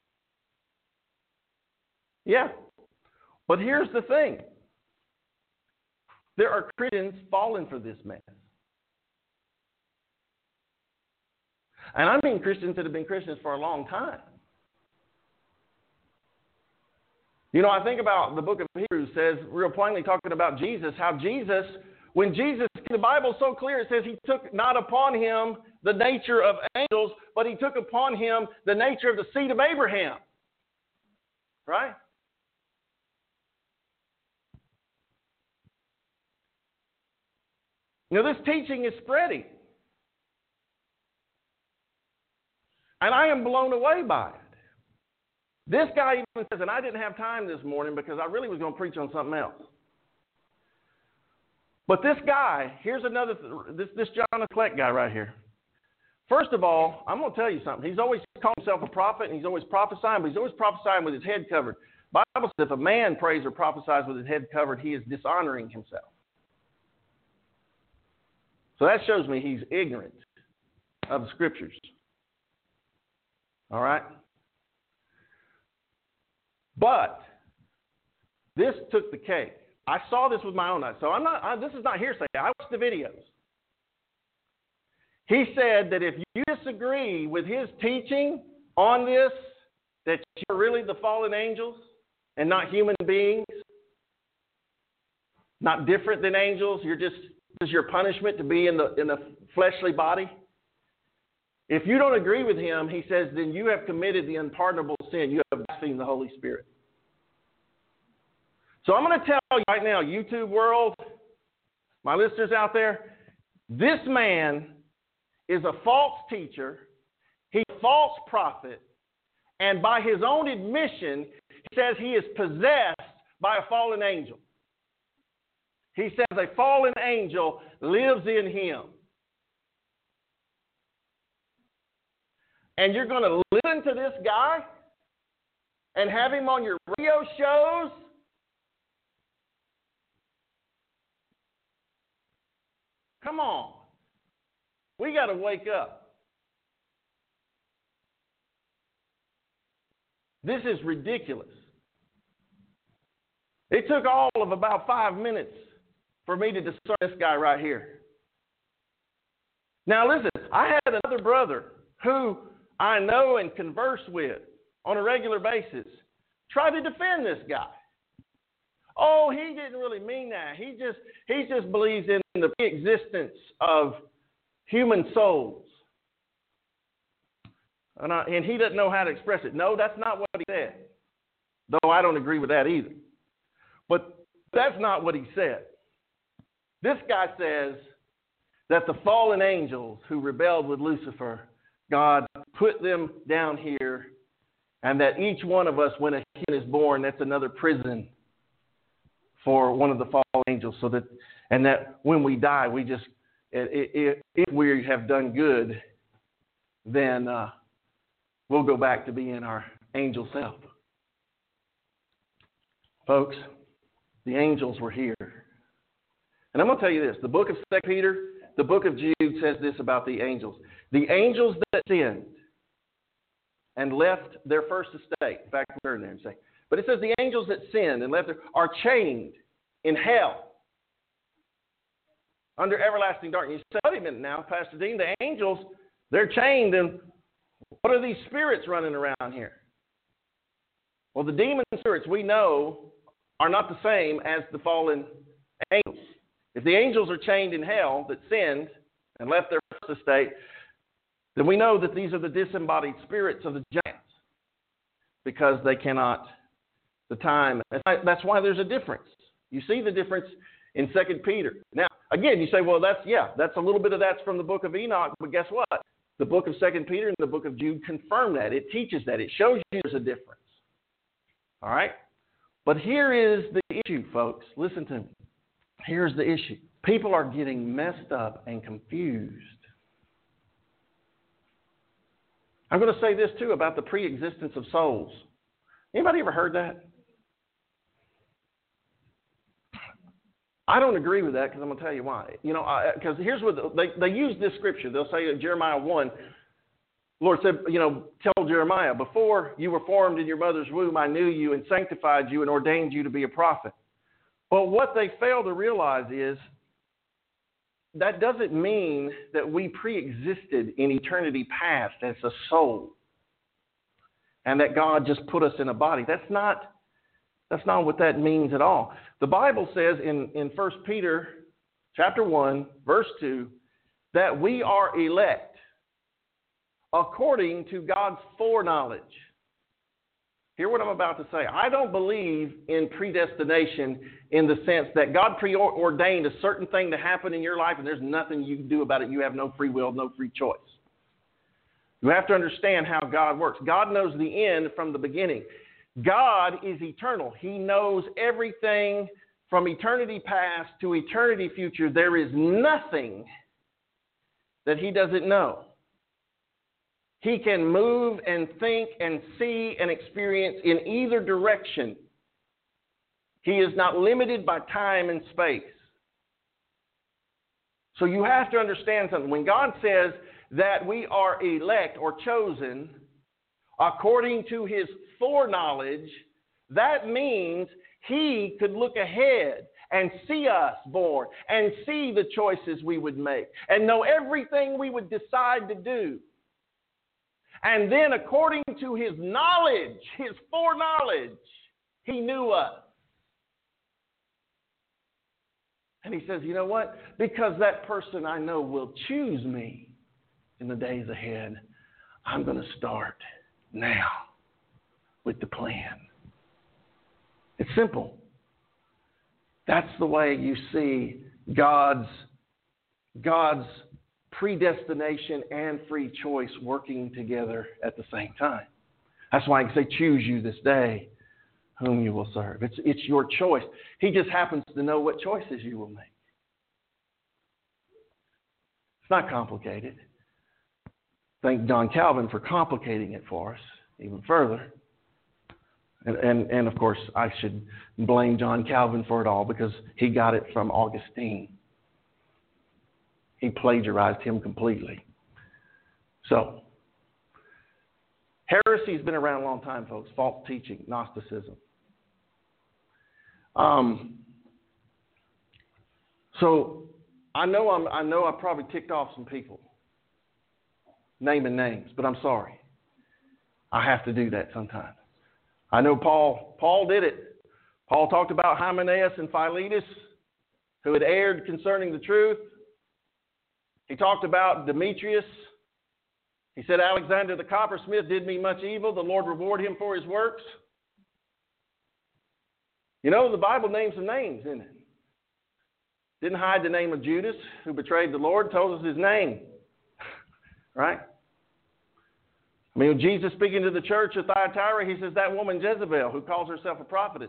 Yeah. But here's the thing. There are Christians falling for this mess. And I mean Christians that have been Christians for a long time. You know, I think about the book of Hebrews says, real plainly talking about Jesus, how Jesus, when Jesus, the Bible's so clear, it says he took not upon him the nature of angels, but he took upon him the nature of the seed of Abraham. Right? You know, this teaching is spreading. And I am blown away by it. This guy even says, and I didn't have time this morning because I really was going to preach on something else. But this guy, here's another, this, this John Clett guy right here. First of all, I'm going to tell you something. He's always called himself a prophet, and he's always prophesying, but he's always prophesying with his head covered. The Bible says if a man prays or prophesies with his head covered, he is dishonoring himself. So that shows me he's ignorant of the Scriptures. All right? But this took the cake. I saw this with my own eyes. So I'm not. I, this is not hearsay. I watched the videos. He said that if you disagree with his teaching on this, that you're really the fallen angels and not human beings, not different than angels. You're just this is your punishment to be in the in the fleshly body. If you don't agree with him, he says, then you have committed the unpardonable sin. You have blasphemed the Holy Spirit. So I'm going to tell you right now, YouTube world, my listeners out there, this man is a false teacher. He's a false prophet. And by his own admission, he says he is possessed by a fallen angel. He says a fallen angel lives in him. And you're going to listen to this guy and have him on your radio shows? Come on. We got to wake up. This is ridiculous. It took all of about five minutes for me to discern this guy right here. Now listen, I had another brother who I know and converse with on a regular basis try to defend this guy. Oh, he didn't really mean that. He just he just believes in the existence of human souls. And, I, and he doesn't know how to express it. No, that's not what he said. Though I don't agree with that either. But that's not what he said. This guy says that the fallen angels who rebelled with Lucifer, God put them down here, and that each one of us, when a kid is born, that's another prison for one of the fallen angels. So that, and that when we die, we just, if we have done good, then uh, we'll go back to being our angel self. Folks, the angels were here. And I'm going to tell you this. The book of Second Peter, the book of Jude says this about the angels. The angels that sinned and left their first estate. In fact, we'll turn there and say. But it says the angels that sinned and left their, are chained in hell under everlasting darkness. You say, wait a minute now, Pastor Dean, the angels, they're chained, and what are these spirits running around here? Well, the demon spirits we know are not the same as the fallen angels. If the angels are chained in hell that sinned and left their first estate, then we know that these are the disembodied spirits of the giants because they cannot, the time. That's why there's a difference. You see the difference in Second Peter. Now, again, you say, well, that's, yeah, that's a little bit of that's from the book of Enoch, but guess what? The book of Second Peter and the book of Jude confirm that. It teaches that. It shows you there's a difference. All right? But here is the issue, folks. Listen to me. Here's the issue. People are getting messed up and confused. I'm going to say this, too, about the pre-existence of souls. Anybody ever heard that? I don't agree with that because I'm going to tell you why. You know, because here's what the, they, they use this scripture. They'll say in Jeremiah one, Lord said, you know, tell Jeremiah, before you were formed in your mother's womb, I knew you and sanctified you and ordained you to be a prophet. But what they fail to realize is that doesn't mean that we pre-existed in eternity past as a soul and that God just put us in a body. That's not, that's not what that means at all. The Bible says in, in First Peter chapter one, verse two, that we are elect according to God's foreknowledge. Hear what I'm about to say. I don't believe in predestination in the sense that God preordained a certain thing to happen in your life and there's nothing you can do about it. You have no free will, no free choice. You have to understand how God works. God knows the end from the beginning. God is eternal. He knows everything from eternity past to eternity future. There is nothing that He doesn't know. He can move and think and see and experience in either direction. He is not limited by time and space. So you have to understand something. When God says that we are elect or chosen according to His foreknowledge, that means He could look ahead and see us born and see the choices we would make and know everything we would decide to do. And then according to His knowledge, His foreknowledge, He knew us. And He says, you know what? Because that person I know will choose me in the days ahead, I'm going to start now with the plan. It's simple. That's the way you see God's, God's predestination and free choice working together at the same time. That's why I can say, choose you this day whom you will serve. It's, it's your choice. He just happens to know what choices you will make. It's not complicated. Thank John Calvin for complicating it for us even further. And, and, and of course, I should blame John Calvin for it all because he got it from Augustine. He plagiarized him completely. So, heresy's been around a long time, folks. False teaching, Gnosticism. Um, so, I know I'm, I know I probably ticked off some people, naming names, but I'm sorry. I have to do that sometimes. I know Paul. Paul did it. Paul talked about Hymenaeus and Philetus, who had erred concerning the truth. He talked about Demetrius, He said, Alexander the coppersmith did me much evil. The Lord reward him for his works. You know, the Bible names some names, didn't it? Didn't hide the name of Judas, who betrayed the Lord, told us his name. Right? I mean, when Jesus speaking to the church at Thyatira, he says, that woman Jezebel, who calls herself a prophetess.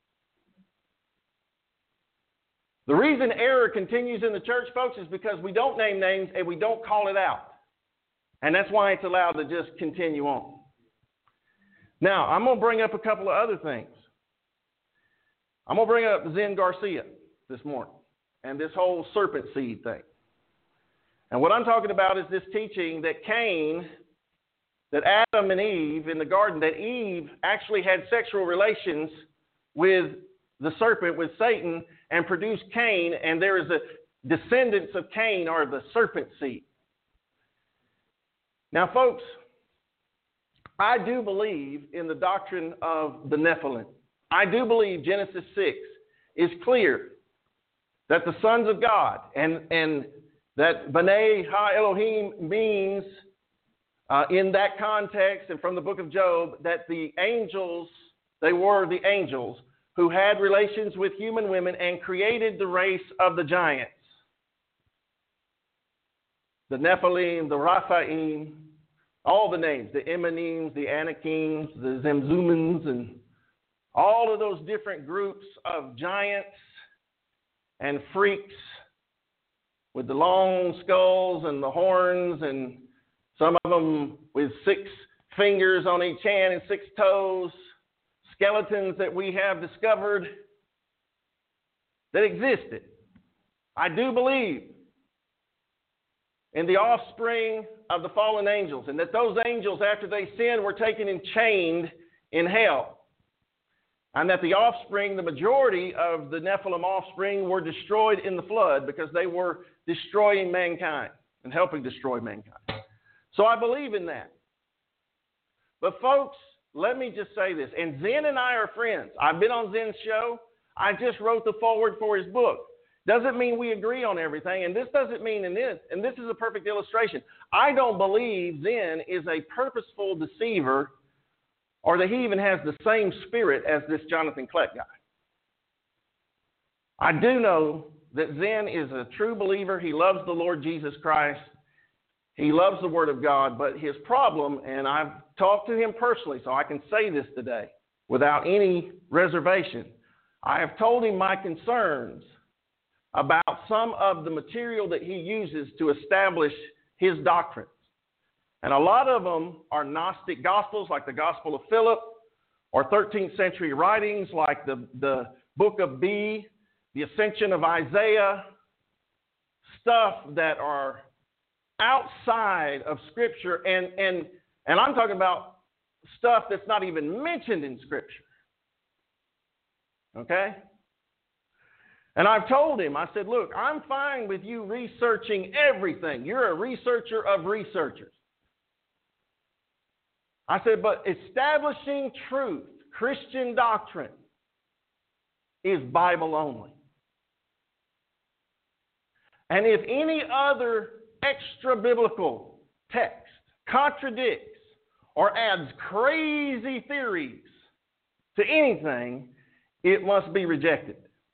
The reason error continues in the church, folks, is because we don't name names and we don't call it out. And that's why it's allowed to just continue on. Now, I'm going to bring up a couple of other things. I'm going to bring up Zen Garcia this morning and this whole serpent seed thing. And what I'm talking about is this teaching that Cain, that Adam and Eve in the garden, that Eve actually had sexual relations with the serpent, with Satan, and produced Cain, and there is a descendants of Cain are the serpent seed. Now, folks, I do believe in the doctrine of the Nephilim. I do believe Genesis six is clear that the sons of God, and, and that B'nai Ha Elohim means, uh, in that context and from the book of Job, that the angels, they were the angels who had relations with human women and created the race of the giants. The Nephilim, the Raphaim, all the names, the Emanim, the Anakims, the Zemzumans, and all of those different groups of giants and freaks with the long skulls and the horns, and some of them with six fingers on each hand and six toes, skeletons that we have discovered that existed. I do believe in the offspring of the fallen angels, and that those angels, after they sinned, were taken and chained in hell. And that the offspring, the majority of the Nephilim offspring, were destroyed in the flood because they were destroying mankind and helping destroy mankind. So I believe in that. But folks, let me just say this, and Zen and I are friends. I've been on Zen's show. I just wrote the foreword for his book. Doesn't mean we agree on everything, and this doesn't mean in this, and this is a perfect illustration. I don't believe Zen is a purposeful deceiver, or that he even has the same spirit as this Jonathan Kleck guy. I do know that Zen is a true believer. He loves the Lord Jesus Christ. He loves the Word of God, but his problem, and I've talked to him personally, so I can say this today without any reservation. I have told him my concerns about some of the material that he uses to establish his doctrines. And a lot of them are Gnostic Gospels, like the Gospel of Philip, or thirteenth century writings like the, the Book of B, the Ascension of Isaiah, stuff that are outside of Scripture, and, and, and I'm talking about stuff that's not even mentioned in Scripture. Okay? And I've told him, I said, look, I'm fine with you researching everything. You're a researcher of researchers. I said, but establishing truth, Christian doctrine, is Bible only. And if any other extra-biblical text contradicts or adds crazy theories to anything, it must be rejected.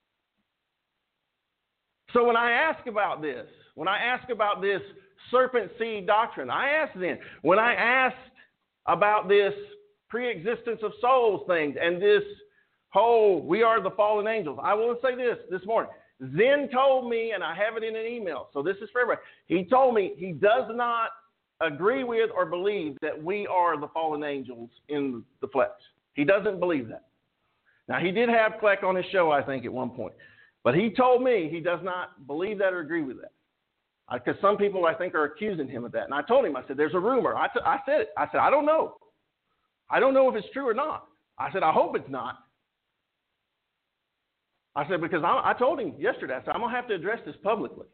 So when I ask about this, when I ask about this serpent seed doctrine, I asked then, when I asked about this pre-existence of souls thing and this whole we are the fallen angels, I will say this this morning. Zen told me, and I have it in an email, so this is for everybody. He told me he does not agree with or believe that we are the fallen angels in the flesh. He doesn't believe that. Now, he did have Kleck on his show, I think, at one point. But he told me he does not believe that or agree with that. Because some people, I think, are accusing him of that. And I told him, I said, there's a rumor. I, t- I said it. I said, I don't know. I don't know if it's true or not. I said, I hope it's not. I said, because I, I told him yesterday, I said, I'm going to have to address this publicly.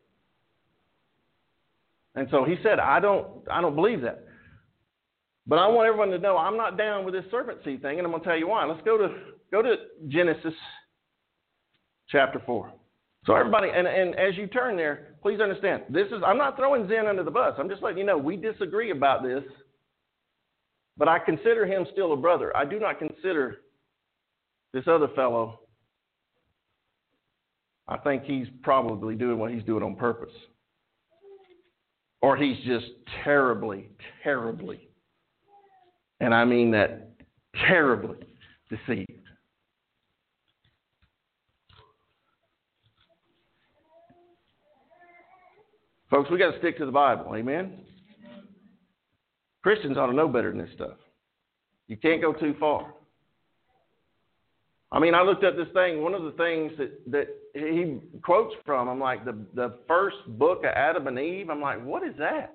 And so he said, I don't, I don't believe that. But I want everyone to know I'm not down with this serpent seed thing, and I'm going to tell you why. Let's go to, go to Genesis chapter four. So everybody, and, and as you turn there, please understand, this is, I'm not throwing Zen under the bus. I'm just letting you know, we disagree about this, but I consider him still a brother. I do not consider this other fellow, I think he's probably doing what he's doing on purpose. Or he's just terribly, terribly, and I mean that terribly deceived. Folks, we got to stick to the Bible, amen? Christians ought to know better than this stuff. You can't go too far. I mean, I looked at this thing, one of the things that, that he quotes from, I'm like, the, the first book of Adam and Eve, I'm like, what is that?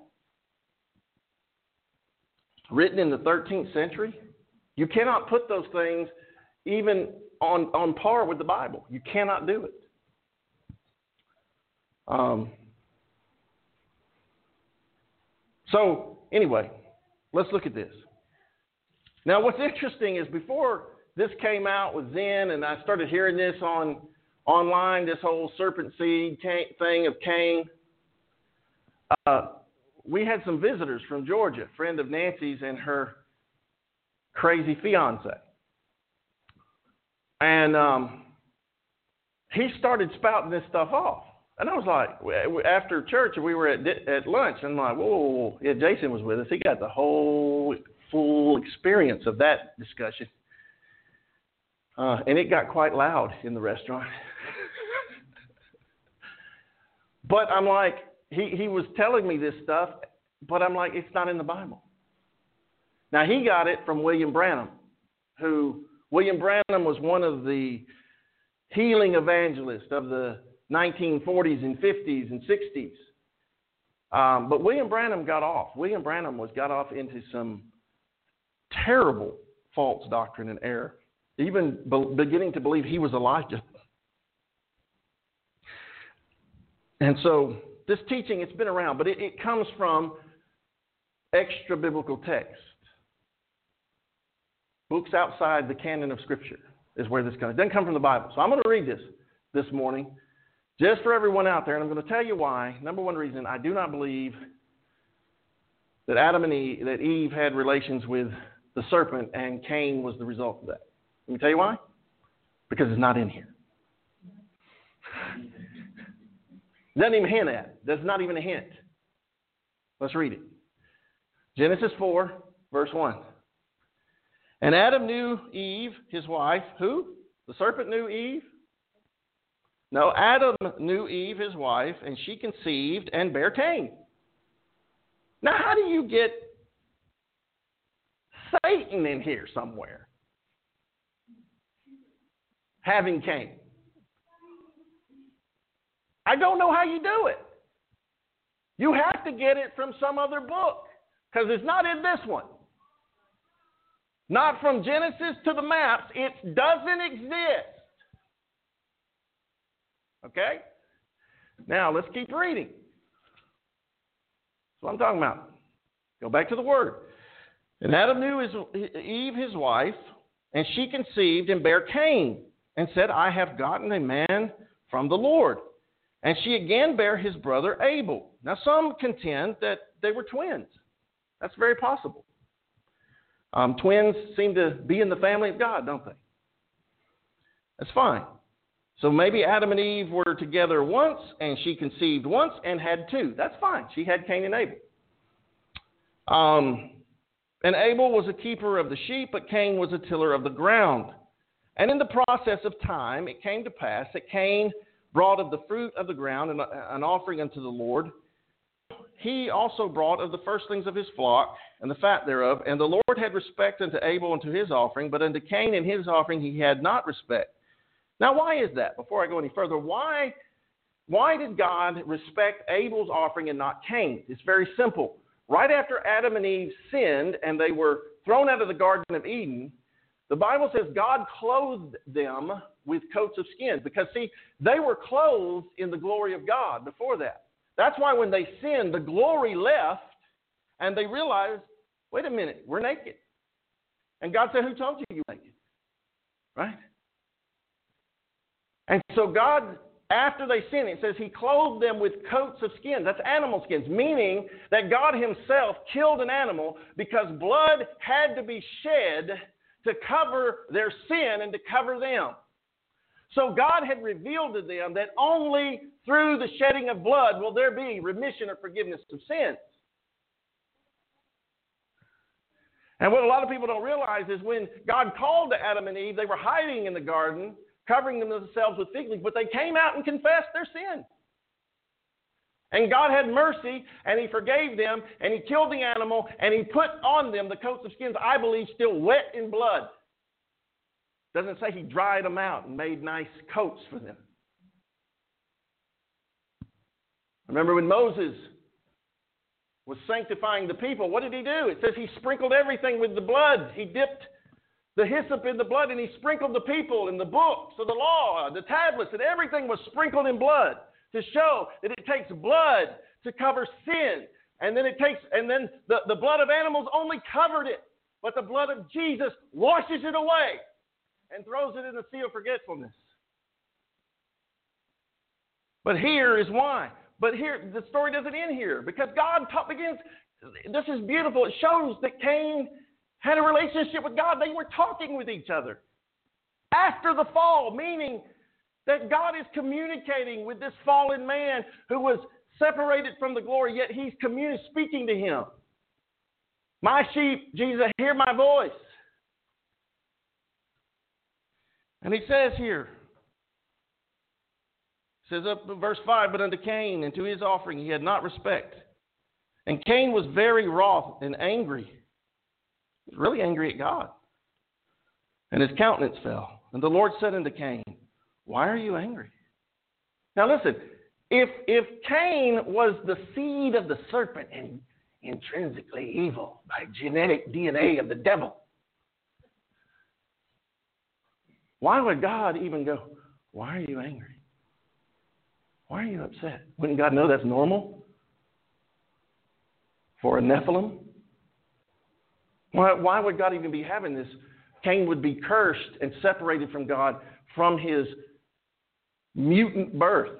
Written in the thirteenth century? You cannot put those things even on, on par with the Bible. You cannot do it. Um. So, anyway, let's look at this. Now, what's interesting is before this came out with Zen, and I started hearing this on online, this whole serpent seed thing of Cain, uh, we had some visitors from Georgia, a friend of Nancy's and her crazy fiance. And um, he started spouting this stuff off. And I was like, after church, we were at at lunch, and I'm like, whoa, whoa, whoa. Yeah, Jason was with us. He got the whole full experience of that discussion. Uh, and it got quite loud in the restaurant. But I'm like, he, he was telling me this stuff, but I'm like, it's not in the Bible. Now, he got it from William Branham, who, William Branham was one of the healing evangelists of the nineteen forties and fifties and sixties. Um, but William Branham got off. William Branham was got off into some terrible false doctrine and error, even be- beginning to believe he was Elijah. And so this teaching, it's been around, but it, it comes from extra biblical text. Books outside the canon of Scripture is where this comes. It doesn't come from the Bible. So I'm going to read this this morning. Just for everyone out there, and I'm going to tell you why. Number one reason, I do not believe that Adam and Eve, that Eve had relations with the serpent and Cain was the result of that. Let me tell you why. Because it's not in here. Doesn't even hint at it. There's not even a hint. Let's read it. Genesis four, verse one. And Adam knew Eve, his wife. Who? The serpent knew Eve? No, Adam knew Eve, his wife, and she conceived and bare Cain. Now, how do you get Satan in here somewhere? Having Cain. I don't know how you do it. You have to get it from some other book, because it's not in this one. Not from Genesis to the maps. It doesn't exist. Okay? Now, let's keep reading. That's what I'm talking about. Go back to the Word. And Adam knew his, Eve, his wife, and she conceived and bare Cain, and said, I have gotten a man from the Lord. And she again bare his brother Abel. Now, some contend that they were twins. That's very possible. Um, twins seem to be in the family of God, don't they? That's fine. So maybe Adam and Eve were together once, and she conceived once and had two. That's fine. She had Cain and Abel. Um, and Abel was a keeper of the sheep, but Cain was a tiller of the ground. And in the process of time, it came to pass that Cain brought of the fruit of the ground an, an offering unto the Lord. He also brought of the firstlings of his flock and the fat thereof. And the Lord had respect unto Abel and to his offering, but unto Cain and his offering he had not respect. Now, why is that? Before I go any further, why, why did God respect Abel's offering and not Cain's? It's very simple. Right after Adam and Eve sinned and they were thrown out of the Garden of Eden, the Bible says God clothed them with coats of skins. Because, see, they were clothed in the glory of God before that. That's why when they sinned, the glory left, and they realized, wait a minute, we're naked. And God said, who told you you were naked? Right? And so God after they sinned, it says he clothed them with coats of skins. That's animal skins, meaning that God himself killed an animal because blood had to be shed to cover their sin and to cover them. So God had revealed to them that only through the shedding of blood will there be remission or forgiveness of sins. And what a lot of people don't realize is when God called to Adam and Eve, they were hiding in the garden, covering themselves with fig leaves, but they came out and confessed their sin. And God had mercy, and he forgave them, and he killed the animal, and he put on them the coats of skins, I believe, still wet in blood. Doesn't say he dried them out and made nice coats for them. Remember when Moses was sanctifying the people, what did he do? It says he sprinkled everything with the blood. He dipped the hyssop in the blood, and he sprinkled the people and the books of the law, the tablets, and everything was sprinkled in blood to show that it takes blood to cover sin. And then it takes, and then the, the blood of animals only covered it, but the blood of Jesus washes it away and throws it in the sea of forgetfulness. But here is why. But here, the story doesn't end here, because God talk, begins, this is beautiful. It shows that Cain had a relationship with God. They were talking with each other after the fall, meaning that God is communicating with this fallen man who was separated from the glory, yet he's communi- speaking to him. My sheep, Jesus, hear my voice. And he says here, says up in verse five, but unto Cain and to his offering he had not respect. And Cain was very wroth and angry. He was really angry at God. And his countenance fell. And the Lord said unto Cain, why are you angry? Now listen, if, if Cain was the seed of the serpent and intrinsically evil by genetic D N A of the devil, why would God even go, why are you angry? Why are you upset? Wouldn't God know that's normal for a Nephilim? Why, why would God even be having this? Cain would be cursed and separated from God from his mutant birth.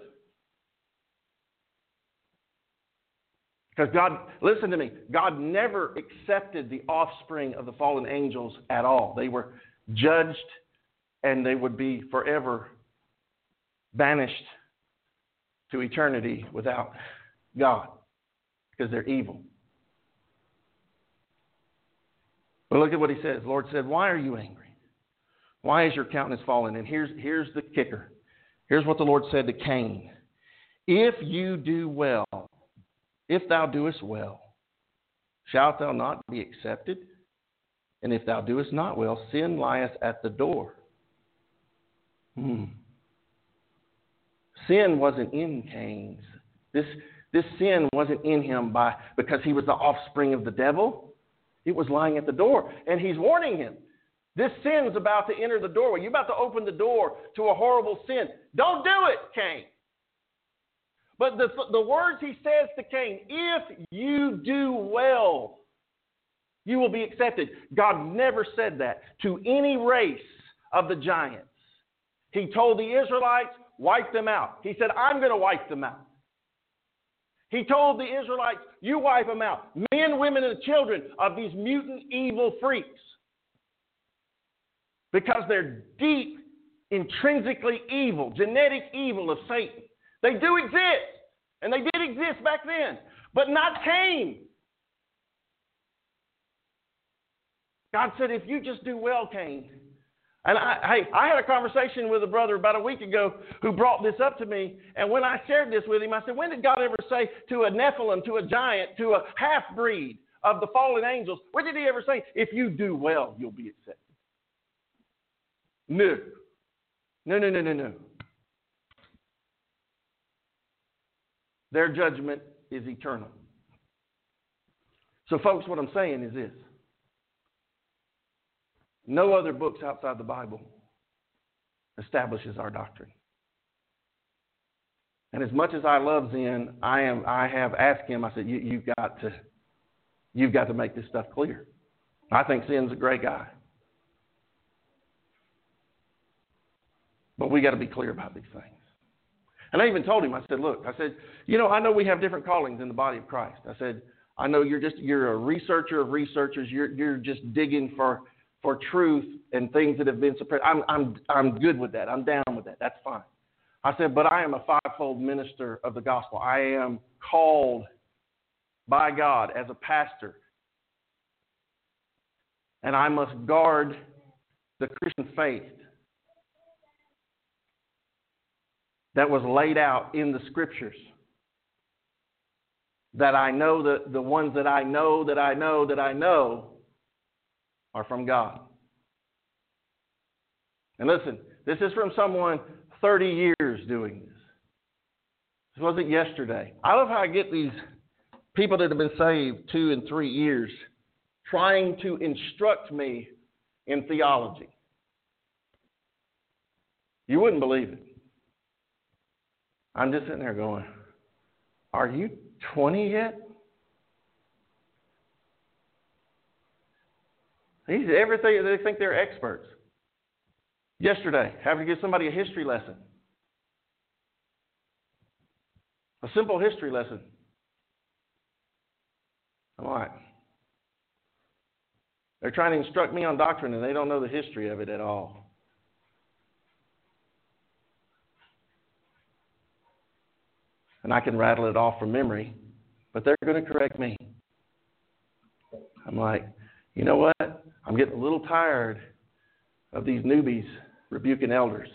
Because God, listen to me, God never accepted the offspring of the fallen angels at all. They were judged and they would be forever banished to eternity without God because they're evil. But look at what he says. The Lord said, why are you angry? Why is your countenance fallen? And here's, here's the kicker. Here's what the Lord said to Cain. If you do well, if thou doest well, shalt thou not be accepted? And if thou doest not well, sin lieth at the door. Hmm. Sin wasn't in Cain's. This, this sin wasn't in him by because he was the offspring of the devil. It was lying at the door. And he's warning him. This sin's about to enter the doorway. You're about to open the door to a horrible sin. Don't do it, Cain. But the, the words he says to Cain, if you do well, you will be accepted. God never said that to any race of the giants. He told the Israelites, wipe them out. He said, I'm going to wipe them out. He told the Israelites, you wipe them out. Men, women, and children of these mutant evil freaks. Because they're deep, intrinsically evil, genetic evil of Satan. They do exist. And they did exist back then. But not Cain. God said, if you just do well, Cain. And I, hey, I had a conversation with a brother about a week ago who brought this up to me. And when I shared this with him, I said, when did God ever say to a Nephilim, to a giant, to a half-breed of the fallen angels, when did he ever say, if you do well, you'll be accepted? No. No, no, no, no, no. Their judgment is eternal. So, folks, what I'm saying is this. No other books outside the Bible establishes our doctrine. And as much as I love Zen, I am I have asked him, I said, you, you've got to you've got to make this stuff clear. I think Zen's a great guy. But we got to be clear about these things. And I even told him, I said, look, I said, you know, I know we have different callings in the body of Christ. I said, I know you're just, you're a researcher of researchers. You're, you're just digging for, for truth and things that have been suppressed. I'm, I'm, I'm good with that. I'm down with that. That's fine. I said, but I am a fivefold minister of the gospel. I am called by God as a pastor. And I must guard the Christian faith that was laid out in the Scriptures. That I know, that the ones that I know, that I know, that I know are from God. And listen, this is from someone thirty years doing this. This wasn't yesterday. I love how I get these people that have been saved two and three years trying to instruct me in theology. You wouldn't believe it. I'm just sitting there going, are you twenty yet? These everything they think they're experts. Yesterday, having to give somebody a history lesson. A simple history lesson. I'm like, they're trying to instruct me on doctrine and they don't know the history of it at all. And I can rattle it off from memory, but they're going to correct me. I'm like, you know what? I'm getting a little tired of these newbies rebuking elders.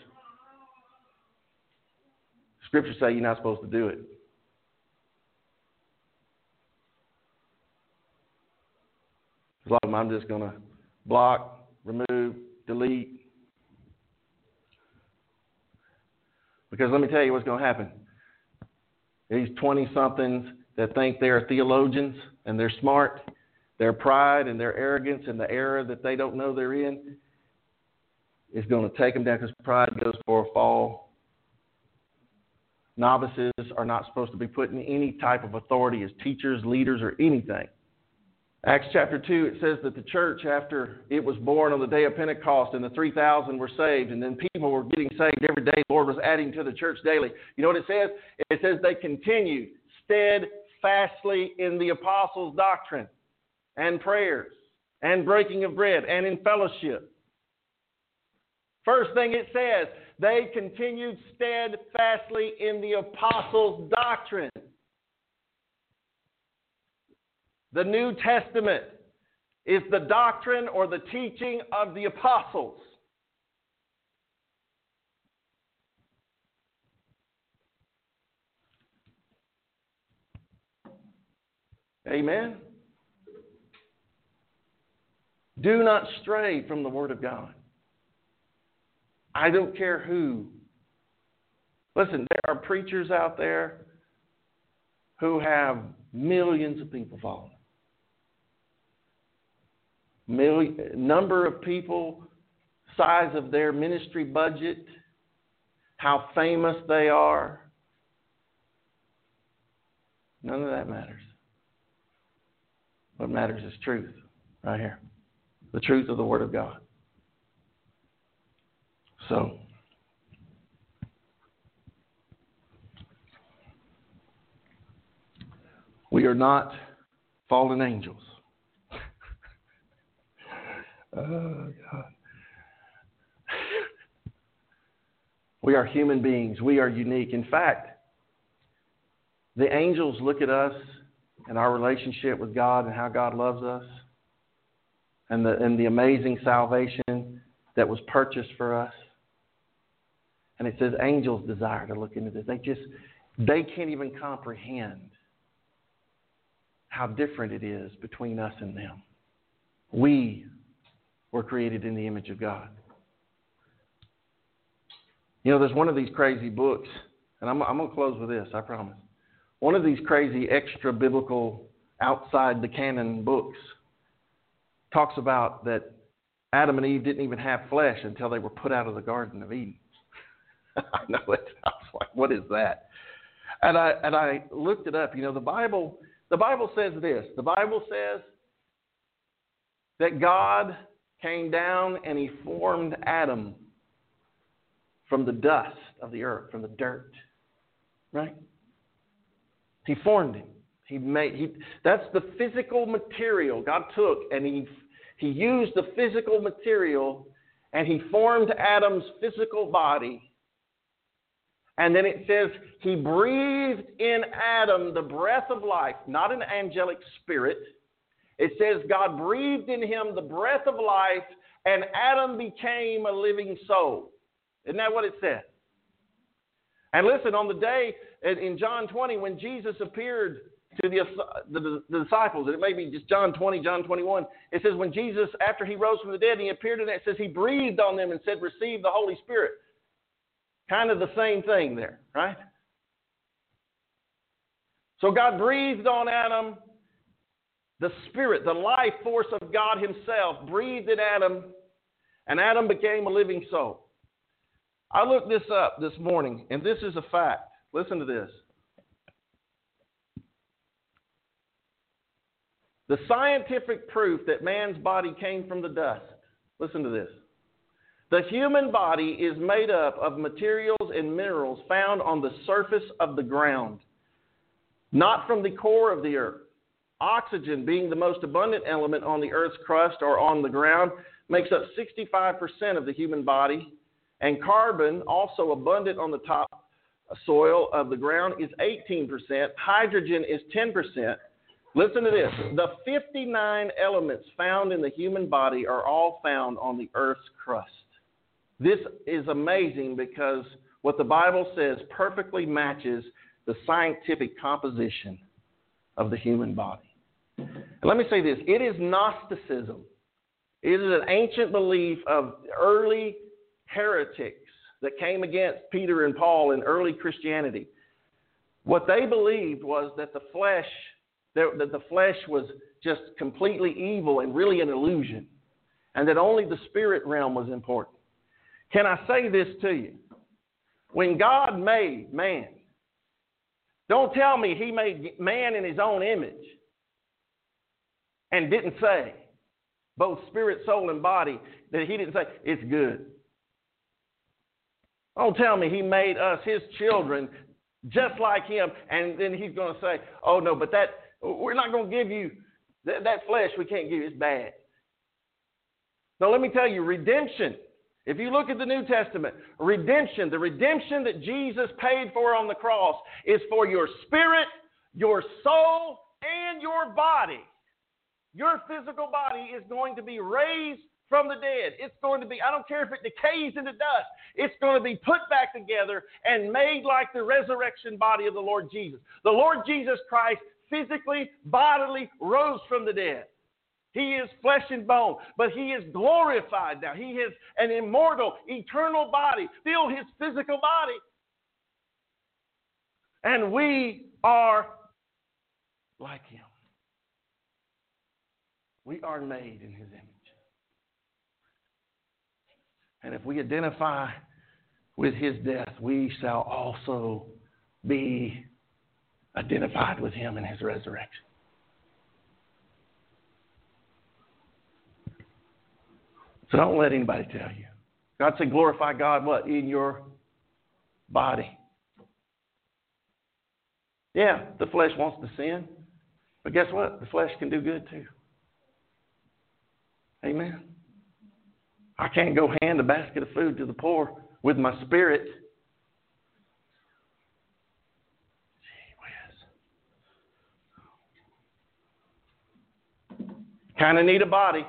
Scriptures say you're not supposed to do it. A lot of them I'm just going to block, remove, delete. Because let me tell you what's going to happen. These twenty-somethings that think they're theologians and they're smart, their pride and their arrogance and the error that they don't know they're in is going to take them down because pride goes for a fall. Novices are not supposed to be put in any type of authority as teachers, leaders, or anything. Acts chapter two, it says that the church, after it was born on the day of Pentecost and the three thousand were saved, and then people were getting saved every day, the Lord was adding to the church daily. You know what it says? It says they continued steadfastly in the apostles' doctrine and prayers and breaking of bread and in fellowship. First thing it says, they continued steadfastly in the apostles' doctrine. The New Testament is the doctrine or the teaching of the apostles. Amen? Do not stray from the Word of God. I don't care who. Listen, there are preachers out there who have millions of people following. Million, number of people, size of their ministry budget, how famous they are. None of that matters. What matters is truth, right here. The truth of the Word of God. So, we are not fallen angels. Oh, God. We are human beings. We are unique. In fact, the angels look at us and our relationship with God and how God loves us and the, and the amazing salvation that was purchased for us. And it says angels desire to look into this. They just, they can't even comprehend how different it is between us and them. We were created in the image of God. You know, there's one of these crazy books, and I'm, I'm going to close with this, I promise. One of these crazy extra-biblical, outside the canon books talks about that Adam and Eve didn't even have flesh until they were put out of the Garden of Eden. I know it. I was like, what is that? And I and I looked it up. You know, the Bible the Bible says this. The Bible says that God came down and he formed Adam from the dust of the earth, from the dirt. right? He formed him. He made. He. That's the physical material God took, and he he used the physical material, and he formed Adam's physical body. And then it says he breathed in Adam the breath of life, not an angelic spirit. It says God breathed in him the breath of life, and Adam became a living soul. Isn't that what it said? And listen, on the day in John twenty, when Jesus appeared to the, the, the disciples, and it may be just John twenty, John twenty-one, it says when Jesus, after he rose from the dead, and he appeared to them, it says he breathed on them and said, receive the Holy Spirit. Kind of the same thing there, right? So God breathed on Adam the Spirit, the life force of God himself, breathed in Adam, and Adam became a living soul. I looked this up this morning, and this is a fact. Listen to this. The scientific proof that man's body came from the dust. Listen to this. The human body is made up of materials and minerals found on the surface of the ground, not from the core of the earth. Oxygen, being the most abundant element on the earth's crust or on the ground, makes up sixty-five percent of the human body, and carbon, also abundant on the top soil of the ground, is eighteen percent. Hydrogen is ten percent. Listen to this. The fifty-nine elements found in the human body are all found on the earth's crust. This is amazing because what the Bible says perfectly matches the scientific composition of the human body. And let me say this. It is Gnosticism. It is an ancient belief of early heretics that came against Peter and Paul in early Christianity. What they believed was that the flesh, that the flesh was just completely evil and really an illusion, and that only the spirit realm was important. Can I say this to you? When God made man, don't tell me he made man in his own image and didn't say, both spirit, soul, and body, that he didn't say, it's good. Don't tell me he made us his children just like him, and then he's going to say, oh, no, but that we're not going to give you, that, that flesh we can't give you, it's bad. So let me tell you, redemption. If you look at the New Testament, redemption, the redemption that Jesus paid for on the cross is for your spirit, your soul, and your body. Your physical body is going to be raised from the dead. It's going to be, I don't care if it decays into dust, it's going to be put back together and made like the resurrection body of the Lord Jesus. The Lord Jesus Christ physically, bodily rose from the dead. He is flesh and bone, but he is glorified now. He is an immortal, eternal body, still his physical body. And we are like him. We are made in his image. And if we identify with his death, we shall also be identified with him in his resurrection. So don't let anybody tell you. God said, glorify God, what? In your body. Yeah, the flesh wants to sin. But guess what? The flesh can do good too. Amen. I can't go hand a basket of food to the poor with my spirit. Gee whiz. Kind of need a body.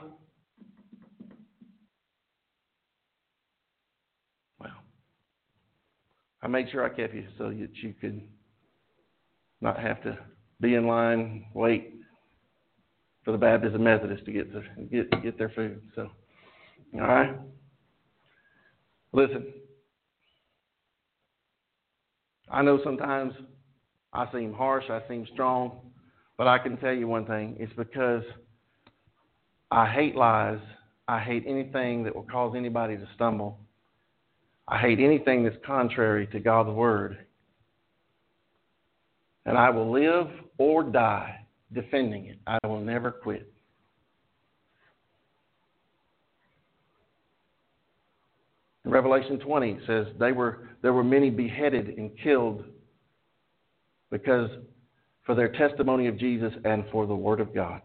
I made sure I kept you so that you could not have to be in line, wait for the Baptist and Methodist to get to, get get their food. So, all right. Listen, I know sometimes I seem harsh, I seem strong, but I can tell you one thing: it's because I hate lies. I hate anything that will cause anybody to stumble. I hate anything that's contrary to God's word. And I will live or die defending it. I will never quit. In Revelation twenty, it says they were, there were many beheaded and killed because for their testimony of Jesus and for the Word of God.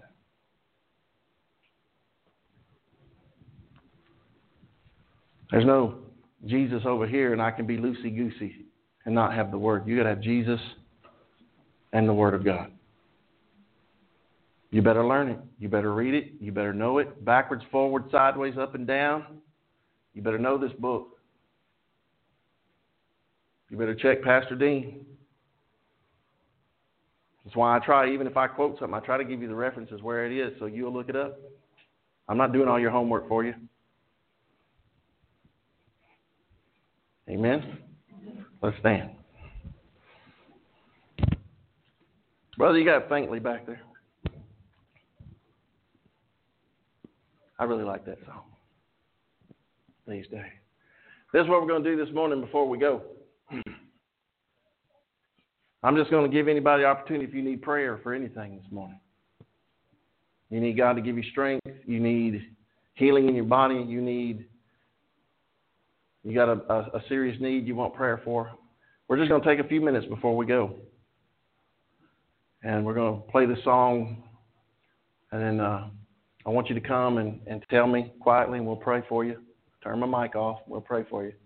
There's no Jesus over here and I can be loosey-goosey and not have the Word. You got to have Jesus and the Word of God. You better learn it. You better read it. You better know it. Backwards, forward, sideways, up and down. You better know this book. You better check Pastor Dean. That's why I try, even if I quote something, I try to give you the references where it is so you'll look it up. I'm not doing all your homework for you. Amen? Let's stand. Brother, you got faintly back there. I really like that song these days. This is what we're going to do this morning before we go. I'm just going to give anybody the opportunity if you need prayer for anything this morning. You need God to give you strength. You need healing in your body. You need, you got a, a, a serious need you want prayer for. We're just going to take a few minutes before we go. And we're going to play this song. And then uh, I want you to come and, and tell me quietly and we'll pray for you. Turn my mic off. We'll pray for you.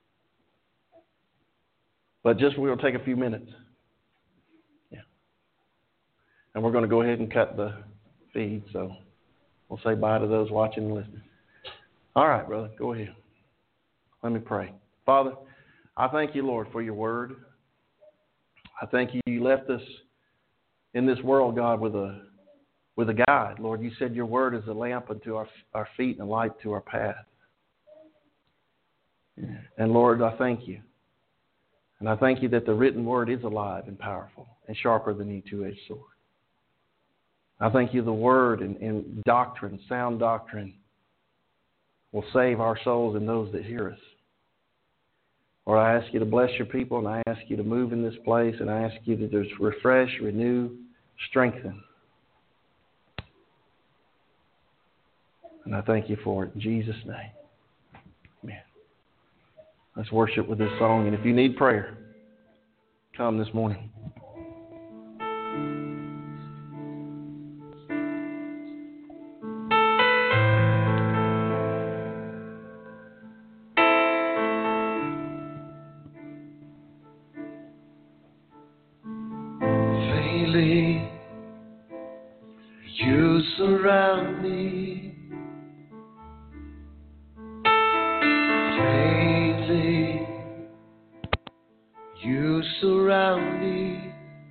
But just we'll take a few minutes. Yeah. And we're going to go ahead and cut the feed. So we'll say bye to those watching and listening. All right, brother. Go ahead. Let me pray. Father, I thank you, Lord, for your word. I thank you you left us in this world, God, with a with a guide. Lord, you said your word is a lamp unto our, our feet and a light to our path. And Lord, I thank you. And I thank you that the written word is alive and powerful and sharper than any two-edged sword. I thank you the word and, and doctrine, sound doctrine, will save our souls and those that hear us. Lord, I ask you to bless your people, and I ask you to move in this place, and I ask you to just refresh, renew, strengthen. And I thank you for it in Jesus' name. Amen. Let's worship with this song. And if you need prayer, come this morning. Faintly, you surround me. You surround me,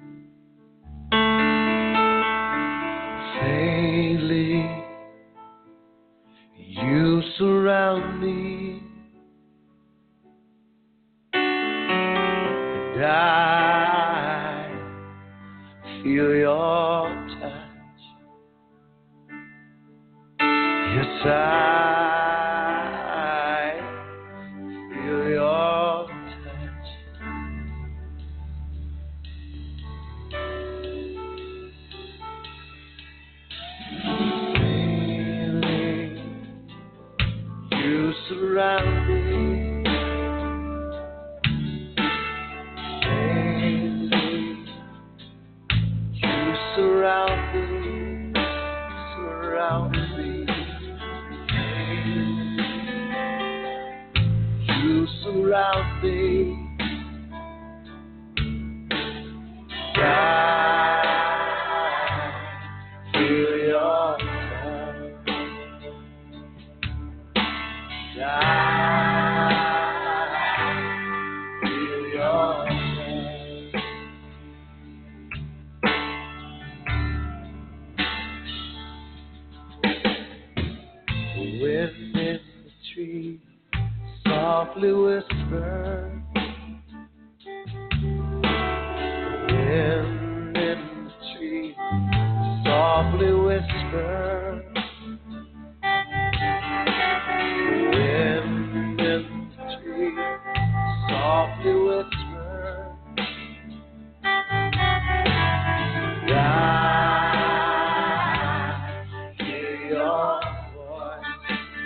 faintly. You surround me, and I feel your touch. Yes, I feel your touch. Surround me, baby. You surround me, surround me, baby. You surround me. I feel your touch. I feel your touch. The wind in the tree softly whisper. The wind in the tree softly whisper. Softly whisper, I hear your voice.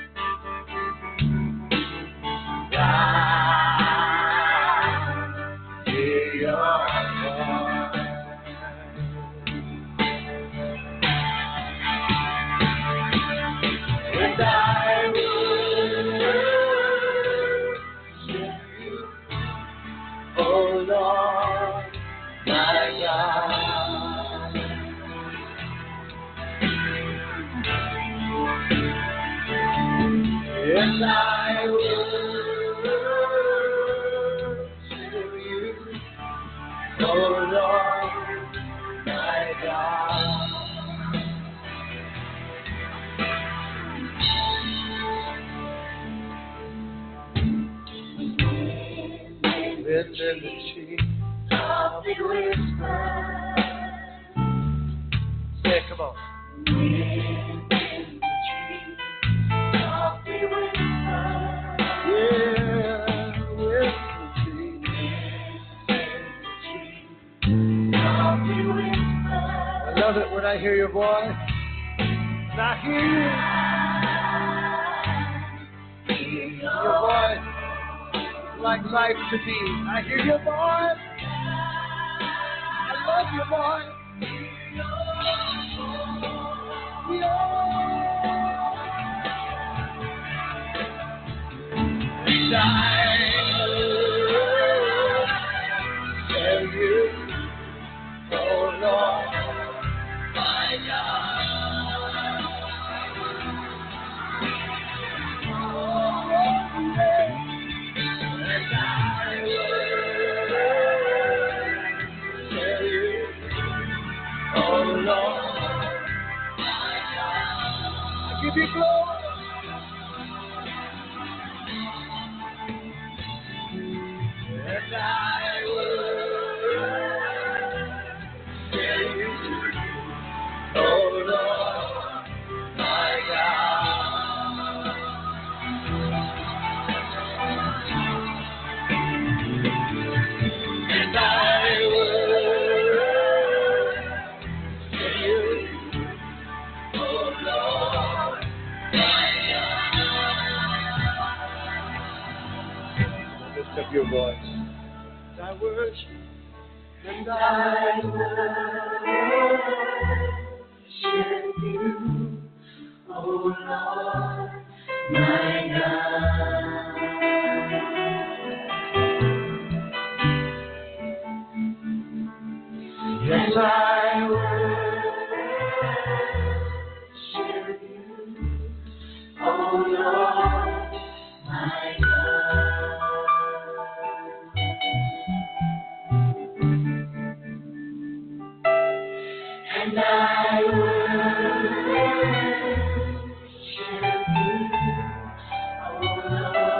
I hear your voice. Wind in the tree, softly whisper. Say it, come on. Wind in the tree, softly whisper. Yeah, wind in the tree, softly whisper. I love it when I hear your voice. When I hear you, your voice. Like life to be. I hear your voice. I love your voice. And I tell you, oh Lord, my God. Oh, yeah. And I will tell you, oh Lord, I give you glory. And I will tell you, oh Lord, my God. And I will tell you, oh Lord, my God. Lift up your voice. I worship, and I worship you, oh Lord, my God. Yes, I worship you, oh Lord, my God. And I worship you, oh Lord.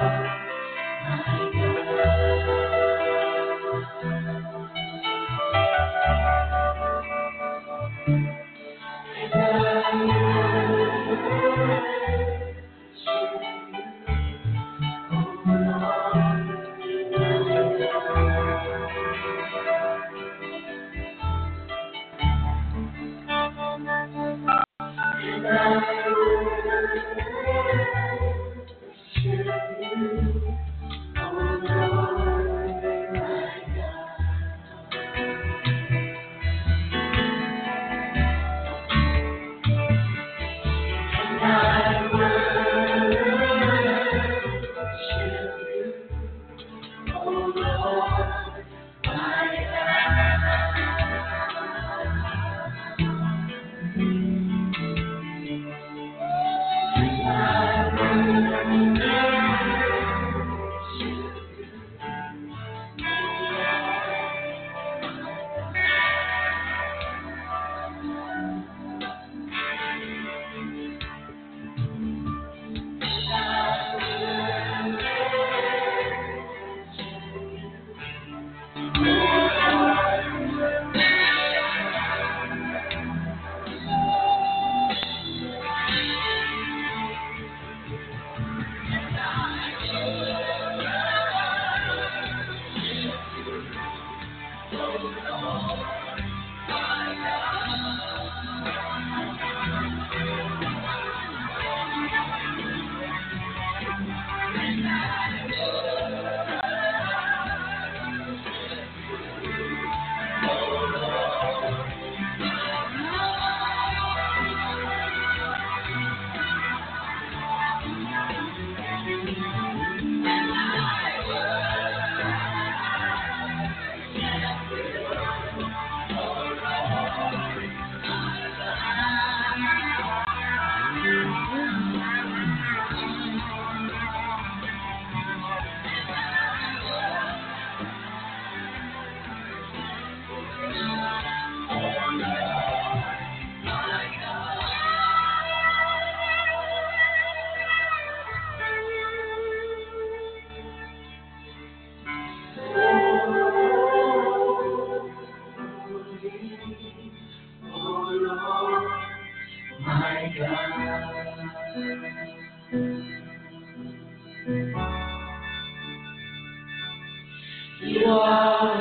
You are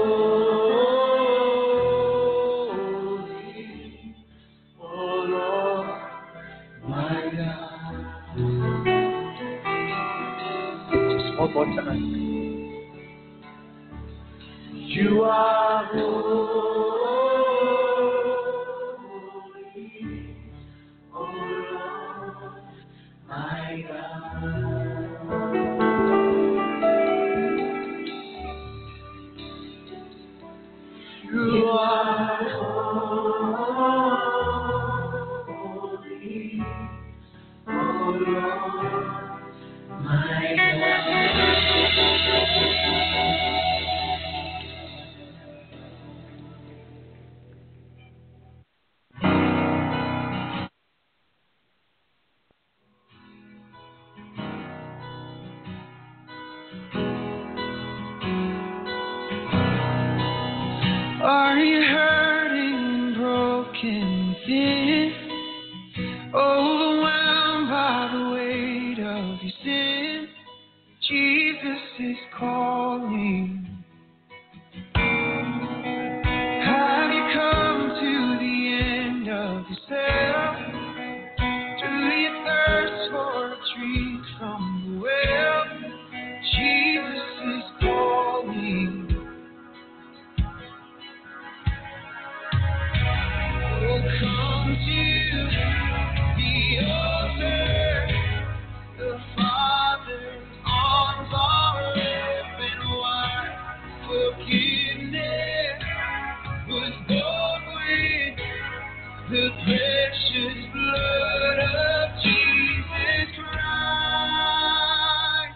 holy, oh Lord, my God. Just one more time. You are holy, oh Lord, my God. You are holy, oh Lord, my God. Are you hurting, broken, thin, overwhelmed by the weight of your sin? Jesus is calling. Have you come to the end of yourself? Do you thirst for a drink from the well? Jesus is calling. Oh, come to the altar. The Father's arms are open wide. Forgiveness was bought with the precious blood of Jesus Christ.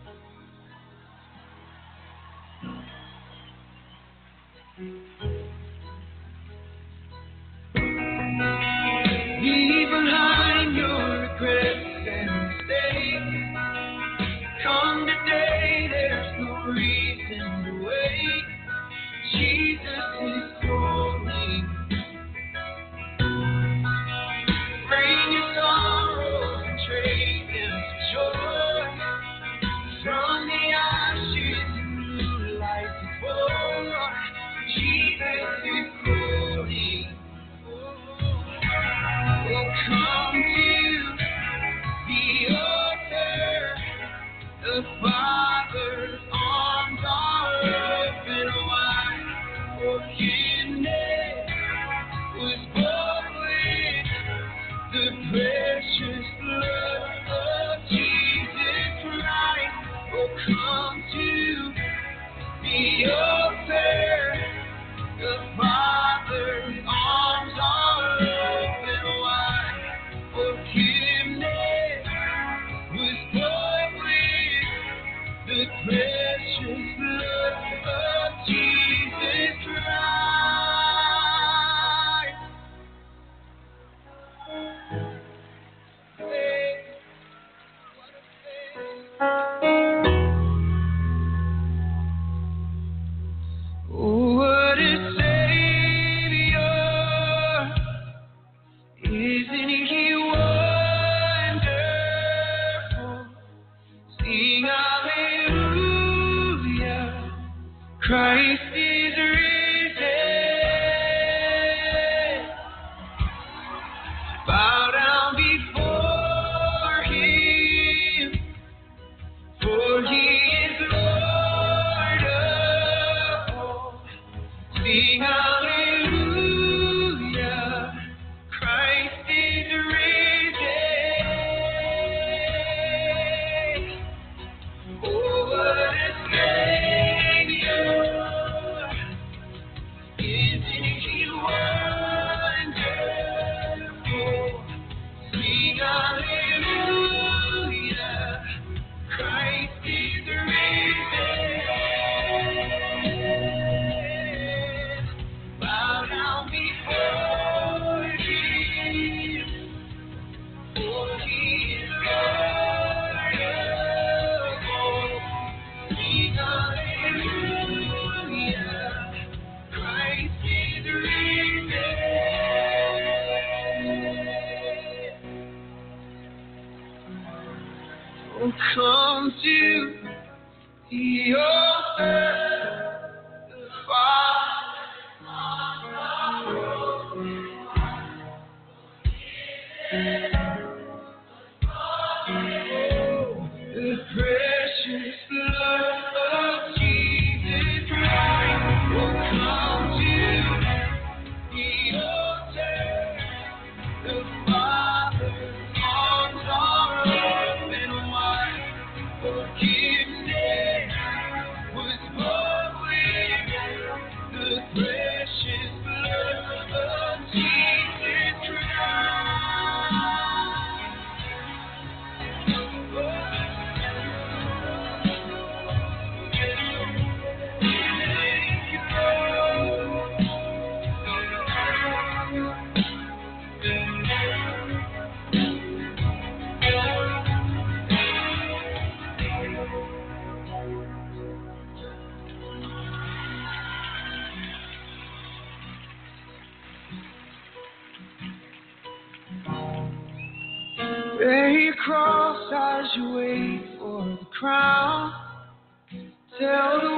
Leave behind your regrets and mistakes. Come today, there's no reason to wait. Jesus is calling. Bring your sorrows and trade them for joy. From the ashes, new life is born. Jesus is calling. Oh, come to the altar. The Father's arms are open wide. Forgiveness was bought with the precious blood of Jesus Christ. Oh, come to the altar. The Father's arms are open wide. Forgiveness was bought with the precious blood of Jesus Christ. Hey, what a Savior. Oh, what a Savior. Isn't He wonderful? Sing hallelujah. Christ is risen. Bow down before Him, for He is Lord of all. Sing hallelujah. Christ is risen. Oh, what a Savior. Isn't He wonderful? Sing hallelujah. Christ is risen. Bow down before Him, for He is Lord of all. Sing hallelujah. Christ is risen. Oh, come to the altar. your cross as you wait for the crown. Tell the